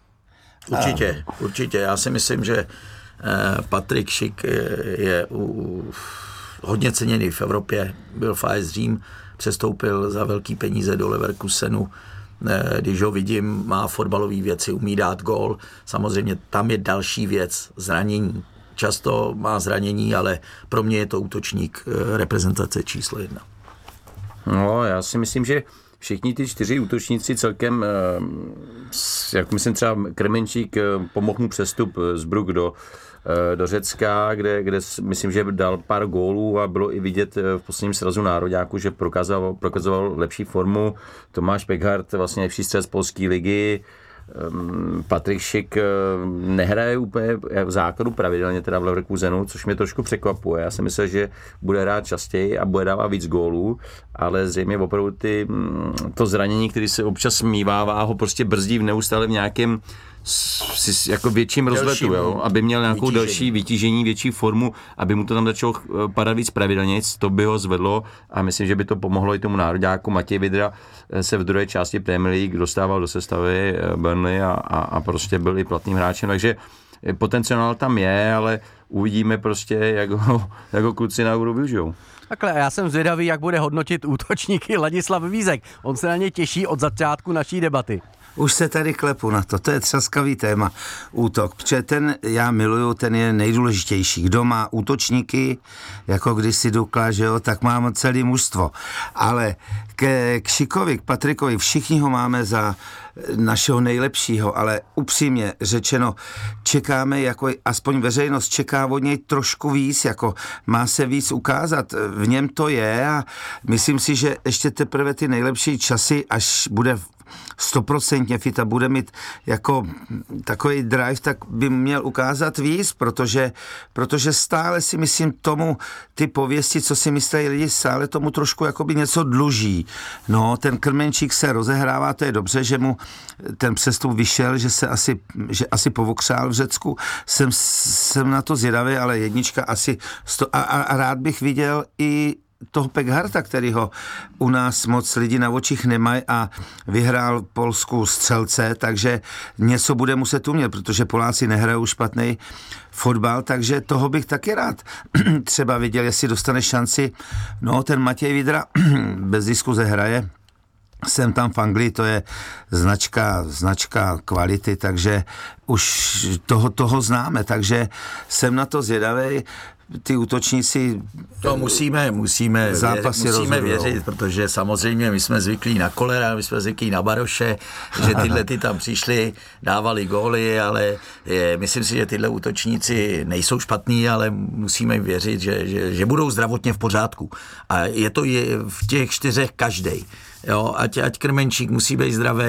Určitě. Já si myslím, že Patrik Šik je hodně ceněný v Evropě. Byl v AS Řím, přestoupil za velký peníze do Leverkusenu. Když ho vidím, má fotbalové věci, umí dát gól. Samozřejmě tam je další věc, zranění. Často má zranění, ale pro mě je to útočník reprezentace číslo 1. No, já si myslím, že všichni ty 4 útočníci celkem, jak myslím třeba Krmenčík, pomohl mu přestup z Brugg do Řecka, kde myslím, že dal pár gólů a bylo i vidět v posledním srazu nároďáku, že prokazoval lepší formu. Tomáš Pekhart, vlastně nejlepší střelec polské ligy. Patrik Šik nehraje úplně v základu pravidelně teda v Leverkusenu, což mě trošku překvapuje. Já si myslel, že bude hrát častěji a bude dávat víc gólů, ale zřejmě opravdu to zranění, který se občas mívává, ho prostě brzdí neustále v nějakém jako větším rozletu, jo? Aby měl nějakou další vytížení, větší formu, aby mu to tam začalo padat víc pravidelně, to by ho zvedlo a myslím, že by to pomohlo i tomu nároďáku. Matěj Vidra se v druhé části Premier League dostával do sestavy Burnley a prostě byl i platným hráčem, takže potenciál tam je, ale uvidíme prostě, jak ho kluci na Euro využijou. Takhle, já jsem zvědavý, jak bude hodnotit útočníky Ladislav Vízek. On se na ně těší od začátku naší debaty. Už se tady klepu na to je třaskavý téma, útok, protože ten já miluju, ten je nejdůležitější. Kdo má útočníky, jako když si Dukla, že jo, tak mám celý mužstvo. Ale k Šikovi, k Patrikovi, všichni ho máme za našeho nejlepšího, ale upřímně řečeno, čekáme, jako aspoň veřejnost čeká od něj trošku víc, jako má se víc ukázat, v něm to je a myslím si, že ještě teprve ty nejlepší časy, až bude 100% fit a bude mít jako takový drive, tak by měl ukázat víc, protože stále si myslím tomu, ty pověsti, co si myslí lidi, stále tomu trošku jakoby něco dluží. No, ten Krmenčík se rozehrává, to je dobře, že mu ten přestup vyšel, že asi povokřál v Řecku. Jsem na to zvědavý, ale jednička asi a rád bych viděl i toho Pekharta, kterýho u nás moc lidi na očích nemají a vyhrál Polsku střelce, takže něco bude muset umět, protože Poláci nehrajou špatný fotbal, takže toho bych taky rád třeba viděl, jestli dostane šanci. No, ten Matěj Vidra bez diskuze hraje, jsem tam v Anglii, to je značka kvality, takže už toho známe, takže jsem na to zvědavý. Ty útočníci to musíme věřit, protože samozřejmě my jsme zvyklí na Kolera, my jsme zvyklí na Baroše, že tyhle ty tam přišli, dávali góly, ale myslím si, že tyhle útočníci nejsou špatní, ale musíme věřit, že budou zdravotně v pořádku. A je to v těch 4 každej. Jo, ať Krmenčík musí být zdravej,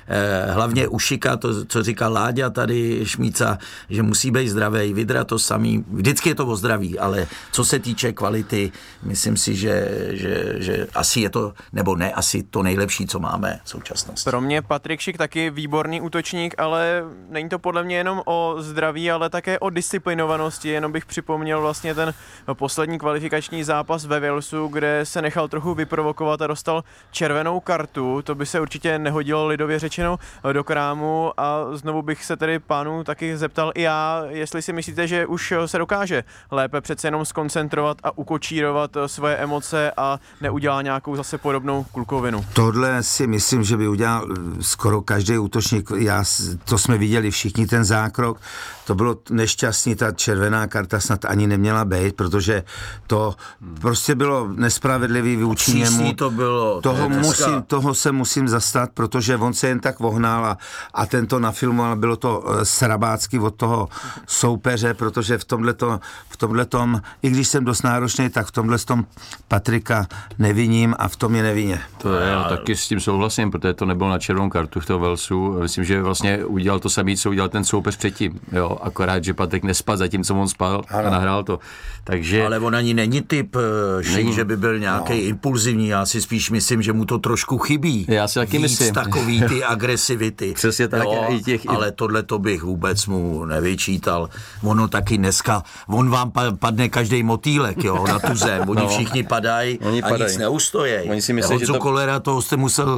hlavně u Šika, to, co říkal Láďa tady, Šmíca, že musí být zdravý, Vydra to samý, vždycky je to o zdraví, ale co se týče kvality, myslím si, že asi je to, nebo ne, asi to nejlepší, co máme v současnosti. Pro mě Patrik Šik taky výborný útočník, ale není to podle mě jenom o zdraví, ale také o disciplinovanosti. Jenom bych připomněl vlastně ten poslední kvalifikační zápas ve Walesu, kde se nechal trochu vyprovokovat a dostal červenou kartu. To by se určitě nehodilo, lidově řečeno, do krámu, a znovu bych se tedy pánů taky zeptal i já, jestli si myslíte, že už se dokáže lépe přece jenom skoncentrovat a ukočírovat svoje emoce a neudělá nějakou zase podobnou klukovinu. Tohle si myslím, že by udělal skoro každý útočník. To jsme viděli všichni, ten zákrok. To bylo nešťastný, ta červená karta snad ani neměla být, protože to prostě bylo nespravedlivý vůči němu. To bylo. Toho se musím zastat, protože on se jen tak vohnal a ten to nafilmoval, bylo to srabácky od toho soupeře, protože v tomhletom, i když jsem dost náročný, tak v tomhletom Patrika neviním a v tom je nevině. To je, taky s tím souhlasím, protože to nebylo na červenou kartu v toho Walesu. Myslím, že vlastně udělal to samé, co udělal ten soupeř předtím. Jo, akorát, že Patrik nespadl zatímco on spal a nahrál to. Takže... Ale on ani není typ Šik, že by byl nějaký impulzivní. Já si spíš myslím, že mu to trošku chybí. Já si taky myslím. Takový ty agresivity. Přesně tak. Ale tohle to bych vůbec mu nevyčítal. Ono taky dneska, on vám padne každý motýlek, jo, na tu zem. Oni všichni padají a nic neustojí. Oni si myslí, že to... Kolera, toho jste musel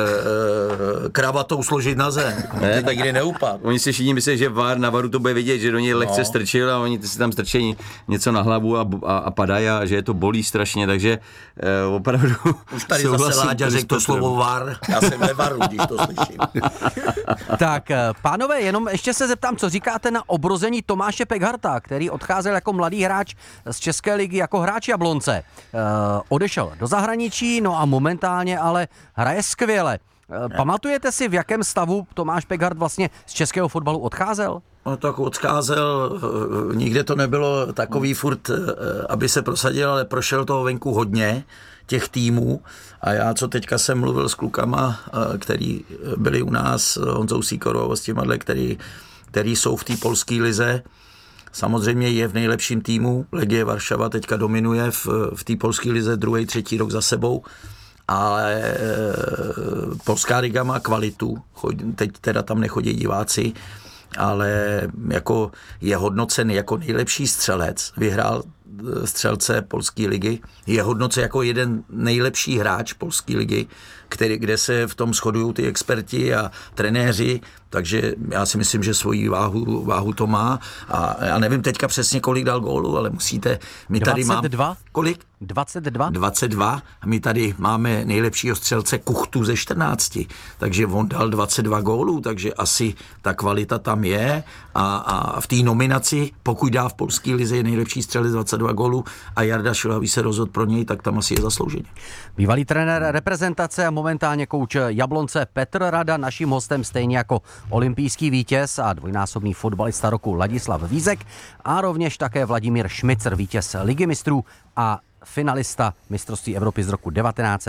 kravatou složit na zem. Ne, tak nikdy neupad. Oni si všichni myslí, že VAR na VARu to bude vidět, že do něj lehce strčil a oni si tam strčí něco na hlavu a padají a že je to bolí strašně, takže opravdu... Už tady zase Láďa řekl to slovo VAR. Já jsem ve VARu, když to slyším. Tak, pánové, jenom ještě se zeptám, co říkáte na obrození Tomáše Pegharta, který odcházel jako mladý hráč z České ligy jako hráč Jablonce. Odešel do zahraničí, no a momentálně ale hraje skvěle. Pamatujete si, v jakém stavu Tomáš Peghart vlastně z českého fotbalu odcházel? No tak odcházel, nikde to nebylo takový furt, aby se prosadil, ale prošel toho venku hodně těch týmů a já, co teďka jsem mluvil s klukama, který byli u nás, Honzou Sýkorou a s těmadle, který jsou v té polské lize, samozřejmě je v nejlepším týmu, Legie Varšava teďka dominuje v té polské lize 2., 3. rok za sebou, ale polská liga má kvalitu, teď teda tam nechodí diváci, ale jako je hodnocen jako nejlepší střelec, vyhrál střelce polské ligy, je hodnocen jako jeden nejlepší hráč polské ligy, kde se v tom shodují ty experti a trenéři, takže já si myslím, že svoji váhu to má a já nevím teďka přesně, kolik dal gólů, ale musíte... My 22? Tady kolik? 22? 22 a my tady máme nejlepšího střelce Kuchtu ze 14, takže on dal 22 gólů, takže asi ta kvalita tam je a v té nominaci, pokud dá v polské lize nejlepší střelec 22 gólů a Jarda Šilhavý se rozhodl pro něj, tak tam asi je zaslouženě. Bývalý trenér reprezentace a momentálně kouč Jablonce Petr Rada, naším hostem stejně jako olympijský vítěz a dvojnásobný fotbalista roku Ladislav Vízek a rovněž také Vladimír Šmicer, vítěz Ligy mistrů a finalista mistrovství Evropy z roku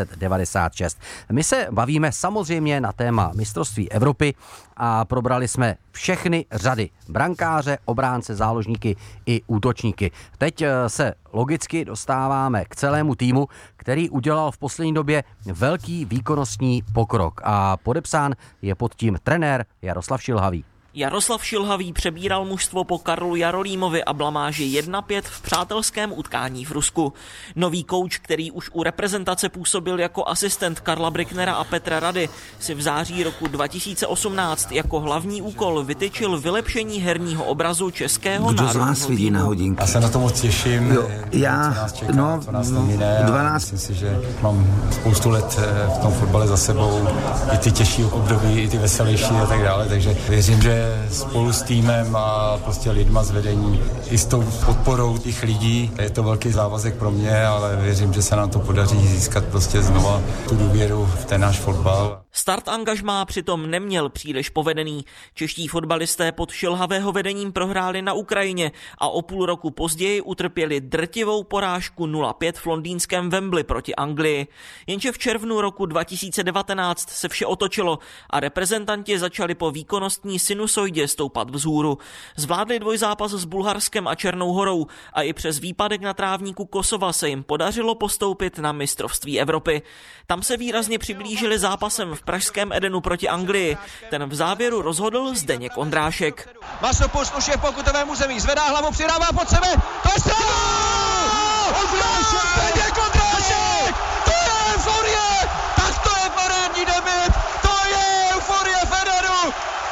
1996. My se bavíme samozřejmě na téma mistrovství Evropy a probrali jsme všechny řady brankáře, obránce, záložníky i útočníky. Teď se logicky dostáváme k celému týmu, který udělal v poslední době velký výkonnostní pokrok a podepsán je pod tím trenér Jaroslav Šilhavý. Jaroslav Šilhavý přebíral mužstvo po Karlu Jarolímovi a blamáži 1-5 v přátelském utkání v Rusku. Nový kouč, který už u reprezentace působil jako asistent Karla Bricknera a Petra Rady, si v září roku 2018 jako hlavní úkol vytyčil vylepšení herního obrazu českého národního týmu. Kdo z vás vidí na hodinku? Já se na to moc těším. Jo, já, no, 12. Myslím si, že mám spoustu let v tom fotbale za sebou, i ty těžší období, i ty veselější a tak dále, takže věřím, že spolu s týmem a prostě lidma z vedení i s tou podporou těch lidí. Je to velký závazek pro mě, ale věřím, že se nám to podaří získat prostě znova tu důvěru v ten náš fotbal. Start angažmá přitom neměl příliš povedený. Čeští fotbalisté pod šilhavého vedením prohráli na Ukrajině a o půl roku později utrpěli drtivou porážku 0-5 v londýnském Wembley proti Anglii. Jenže v červnu roku 2019 se vše otočilo a reprezentanti začali po výkonnostní sinusoidě stoupat vzhůru. Zvládli dvojzápas s Bulharskem a Černou Horou a i přes výpadek na trávníku Kosova se jim podařilo postoupit na mistrovství Evropy. Tam se výrazně přiblížili zápasem v pražském Edenu proti Anglii. Ten v závěru rozhodl Zdeněk Ondrášek. Masopust už je v pokutovém území, zvedá hlavu, přidává pod sebe. To je Zdeněk Ondrášek! To je euforie! Tak to je parádní debut! To je euforie v Edenu!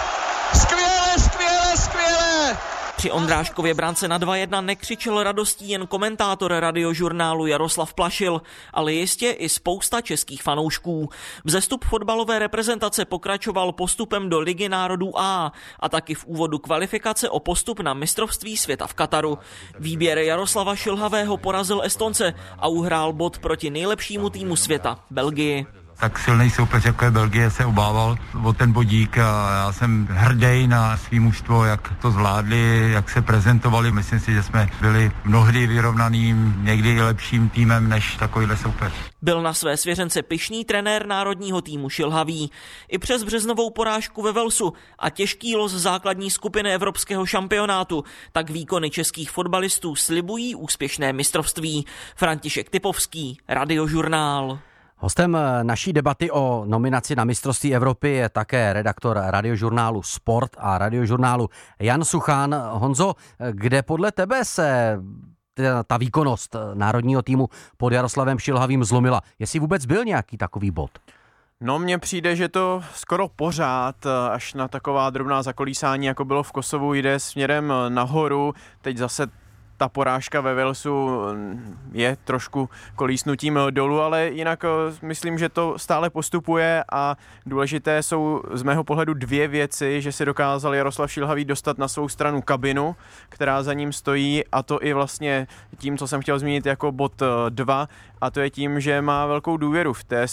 Skvěle, skvěle, skvěle! Při Ondráškově brance na 2-1 nekřičel radostí jen komentátor Radiožurnálu Jaroslav Plašil, ale jistě i spousta českých fanoušků. Vzestup fotbalové reprezentace pokračoval postupem do Ligy národů A a taky v úvodu kvalifikace o postup na mistrovství světa v Kataru. Výběr Jaroslava Šilhavého porazil Estonce a uhrál bod proti nejlepšímu týmu světa, Belgii. Tak silný soupeř, jako je Belgie, se obával o ten bodík a já jsem hrdý na svý mužstvo, jak to zvládli, jak se prezentovali. Myslím si, že jsme byli mnohdy vyrovnaným, někdy i lepším týmem než takovýhle soupeř. Byl na své svěřence pyšný trenér národního týmu Šilhavý. I přes březnovou porážku ve Walesu a těžký los základní skupiny evropského šampionátu, tak výkony českých fotbalistů slibují úspěšné mistrovství. František Typovský, Radiožurnál. Hostem naší debaty o nominaci na mistrovství Evropy je také redaktor Radiožurnálu Sport a Radiožurnálu Jan Suchán. Honzo, kde podle tebe se ta výkonnost národního týmu pod Jaroslavem Šilhavým zlomila? Jestli vůbec byl nějaký takový bod? No, mně přijde, že to skoro pořád, až na taková drobná zakolísání, jako bylo v Kosovu, jde směrem nahoru. Teď zase ta porážka ve Walesu je trošku kolísnutím dolů, ale jinak myslím, že to stále postupuje a důležité jsou z mého pohledu dvě věci, že si dokázal Jaroslav Šilhavý dostat na svou stranu kabinu, která za ním stojí, a to i vlastně tím, co jsem chtěl zmínit jako bod 2, a to je tím, že má velkou důvěru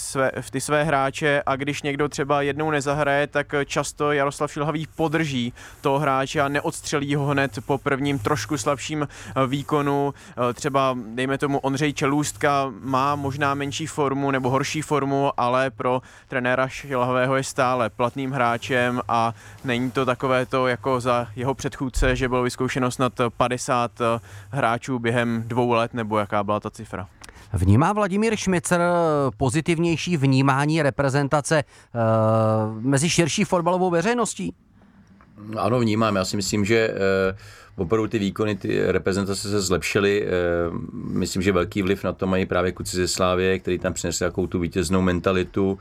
v ty své hráče a když někdo třeba jednou nezahraje, tak často Jaroslav Šilhavý podrží toho hráče a neodstřelí ho hned po prvním trošku slabším výkonu. Třeba dejme tomu Ondřej Čelůstka má možná menší formu nebo horší formu, ale pro trenéra Šilhavého je stále platným hráčem a není to takové to jako za jeho předchůdce, že bylo vyzkoušeno snad 50 hráčů během 2 let, nebo jaká byla ta cifra. Vnímá Vladimír Šmicer pozitivnější vnímání reprezentace mezi širší fotbalovou veřejností? Ano, vnímám. Já si myslím, že opravdu ty výkony, ty reprezentace se zlepšily. Myslím, že velký vliv na to mají právě kluci ze Slávie, který tam přinesli takovou tu vítěznou mentalitu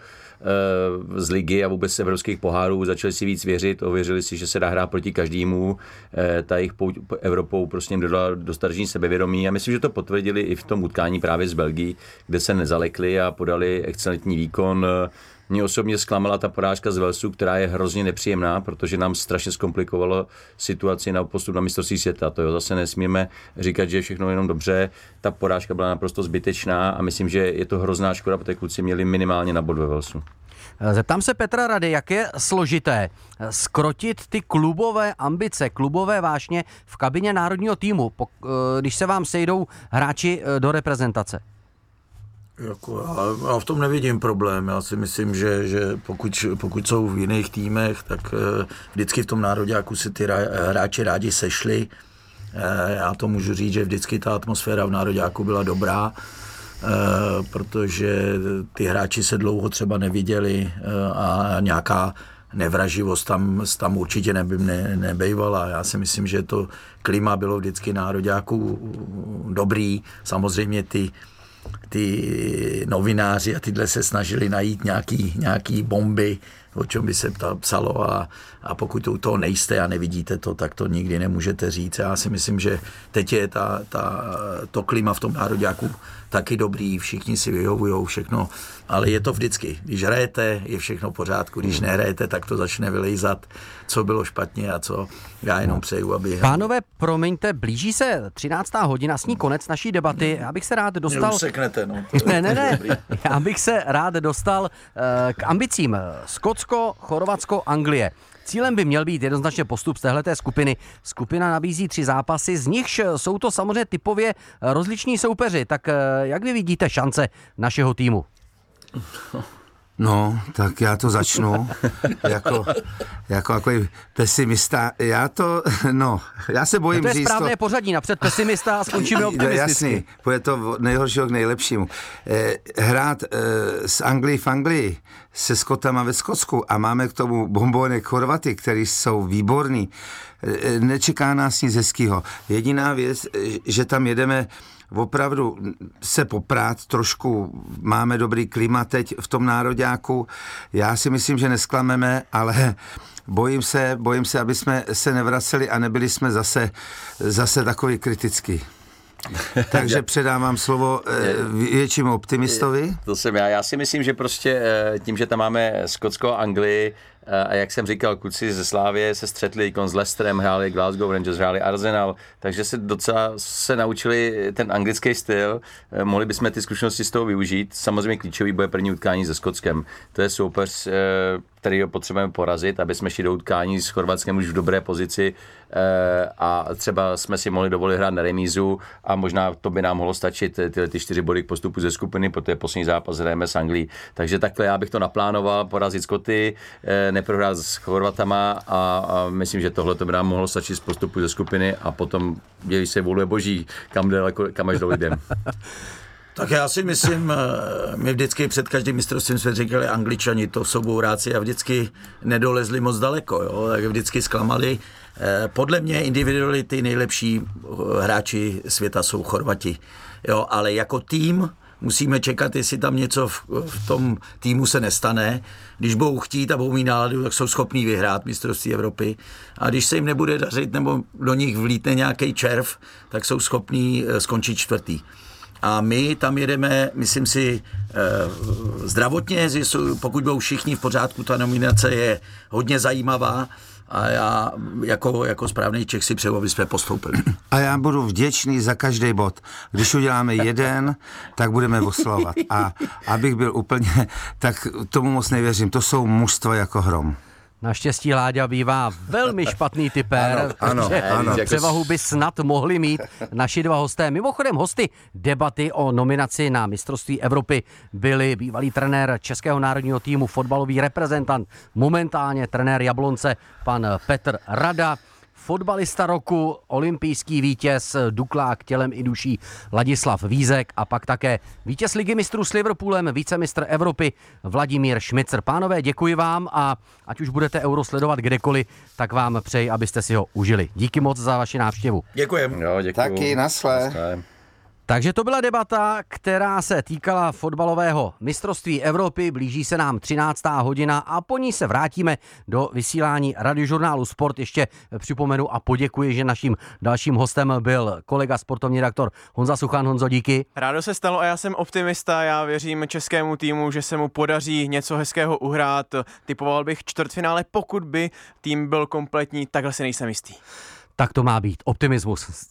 z ligy a vůbec z evropských pohárů. Začali si víc věřit, ověřili si, že se dá hrát proti každému. Ta jejich pouť Evropou prostě jim dodala dostatečný sebevědomí a myslím, že to potvrdili i v tom utkání právě z Belgii, kde se nezalekli a podali excelentní výkon. Mě osobně zklamala ta porážka z Walesu, která je hrozně nepříjemná, protože nám strašně zkomplikovalo situaci na postup na mistrovství světa. To jo, zase nesmíme říkat, že je všechno jenom dobře. Ta porážka byla naprosto zbytečná a myslím, že je to hrozná škoda, protože kluci měli minimálně na bod ve Walesu. Zeptám se Petra Rady, jak je složité skrotit ty klubové ambice, klubové vášně v kabině národního týmu, když se vám sejdou hráči do reprezentace. Já v tom nevidím problém. Já si myslím, že pokud jsou v jiných týmech, tak vždycky v tom nároďáku se ty hráči rádi sešli. Já to můžu říct, že vždycky ta atmosféra v nároďáku byla dobrá, protože ty hráči se dlouho třeba neviděli a nějaká nevraživost tam určitě nebejvala. Já si myslím, že to klima bylo vždycky nároďáku dobrý. Samozřejmě ty novináři a tyhle se snažili najít nějaký bomby, o čem by se psalo a pokud u toho nejste a nevidíte to, tak to nikdy nemůžete říct. Já si myslím, že teď je to klima v tom nároďáku taky dobrý, všichni si vyhovujou všechno, ale je to vždycky. Když hrajete, je všechno v pořádku, když nehrajete, tak to začne vylejzat, co bylo špatně a co. Já jenom přeju, aby... Pánové, promiňte, blíží se 13. hodina, sní konec naší debaty. Já bych se rád dostal... Neuseknete, no. Ne. Já bych se rád dostal k ambicím. Skotsko, Chorvatsko, Anglie. Cílem by měl být jednoznačně postup z téhleté skupiny. Skupina nabízí 3 zápasy, z nichž jsou to samozřejmě typově rozliční soupeři. Tak jak vy vidíte šance našeho týmu? No, tak já to začnu jako pesimista. Já se bojím říct to. To je správné pořadí, napřed pesimista a skončíme optimisticky. Jasný, bude to od nejhoršího k nejlepšímu. Hrát s Anglií v Anglii, se Skotama ve Skotsku a máme k tomu bombonek Chorvaty, který jsou výborní. Nečeká nás nic hezkýho. Jediná věc, že tam jedeme opravdu se poprát, trošku máme dobrý klima teď v tom nároďáku. Já si myslím, že nesklameme, ale bojím se, aby jsme se nevraceli a nebyli jsme zase takový kritický. Takže předávám slovo většímu optimistovi. To jsem já. Já si myslím, že prostě tím, že tam máme Skotsko a Anglii, a jak jsem říkal, kluci ze Slávie se střetli s Leicesterem, hráli Glasgow Rangers, hráli Arsenal, takže se docela naučili ten anglický styl, mohli bychom ty zkušenosti z toho využít. Samozřejmě klíčový bude první utkání se Skotskem. To je soupeř, který ho potřebujeme porazit, aby jsme šli do utkání s Chorvatskem už v dobré pozici a třeba jsme si mohli dovolit hrát na remízu a možná to by nám mohlo stačit ty 4 body k postupu ze skupiny, protože poslední zápas hrajeme s Anglií. Takže takhle já bych to naplánoval, porazit Skoty, neprohrát s Chorvatama a myslím, že tohle to by nám mohlo stačit z postupu ze skupiny a potom dějí se vůle boží, kam až dojdeme. Tak já si myslím, my vždycky před každým mistrovstvím jsme říkali, Angličani to jsou bouráci a vždycky nedolezli moc daleko, jo? Tak vždycky zklamali. Podle mě individuality nejlepší hráči světa jsou Chorvati, jo? Ale jako tým musíme čekat, jestli tam něco v tom týmu se nestane. Když budou chtít a budou mít náladu, tak jsou schopní vyhrát mistrovství Evropy. A když se jim nebude dařit nebo do nich vlítne nějaký červ, tak jsou schopní skončit 4. A my tam jedeme, myslím si, zdravotně, pokud budou všichni v pořádku, ta nominace je hodně zajímavá a já jako správný Čech si přeju, aby jsme postoupili. A já budu vděčný za každý bod. Když uděláme 1, tak budeme oslavovat. A abych byl úplně, tak tomu moc nevěřím. To jsou mužstva jako hrom. Naštěstí Láďa bývá velmi špatný typér, ano. Převahu by snad mohli mít naši 2 hosté. Mimochodem hosty debaty o nominaci na mistrovství Evropy byli bývalý trenér českého národního týmu, fotbalový reprezentant, momentálně trenér Jablonce, pan Petr Rada, fotbalista roku, olympijský vítěz, Duklák tělem i duší Ladislav Vízek a pak také vítěz Ligy mistrů s Liverpoolem, vicemistr Evropy Vladimír Šmicr. Pánové, děkuji vám a ať už budete Euro sledovat kdekoliv, tak vám přeji, abyste si ho užili. Díky moc za vaši návštěvu. Děkujem. Jo, děkuju. Taky, nasle. Takže to byla debata, která se týkala fotbalového mistrovství Evropy. Blíží se nám 13. hodina a po ní se vrátíme do vysílání Radiožurnálu Sport. Ještě připomenu a poděkuji, že naším dalším hostem byl kolega sportovní redaktor Honza Suchan. Honzo, díky. Rádo se stalo a já jsem optimista. Já věřím českému týmu, že se mu podaří něco hezkého uhrát. Typoval bych čtvrtfinále, pokud by tým byl kompletní, takhle si nejsem jistý. Tak to má být. Optimismus.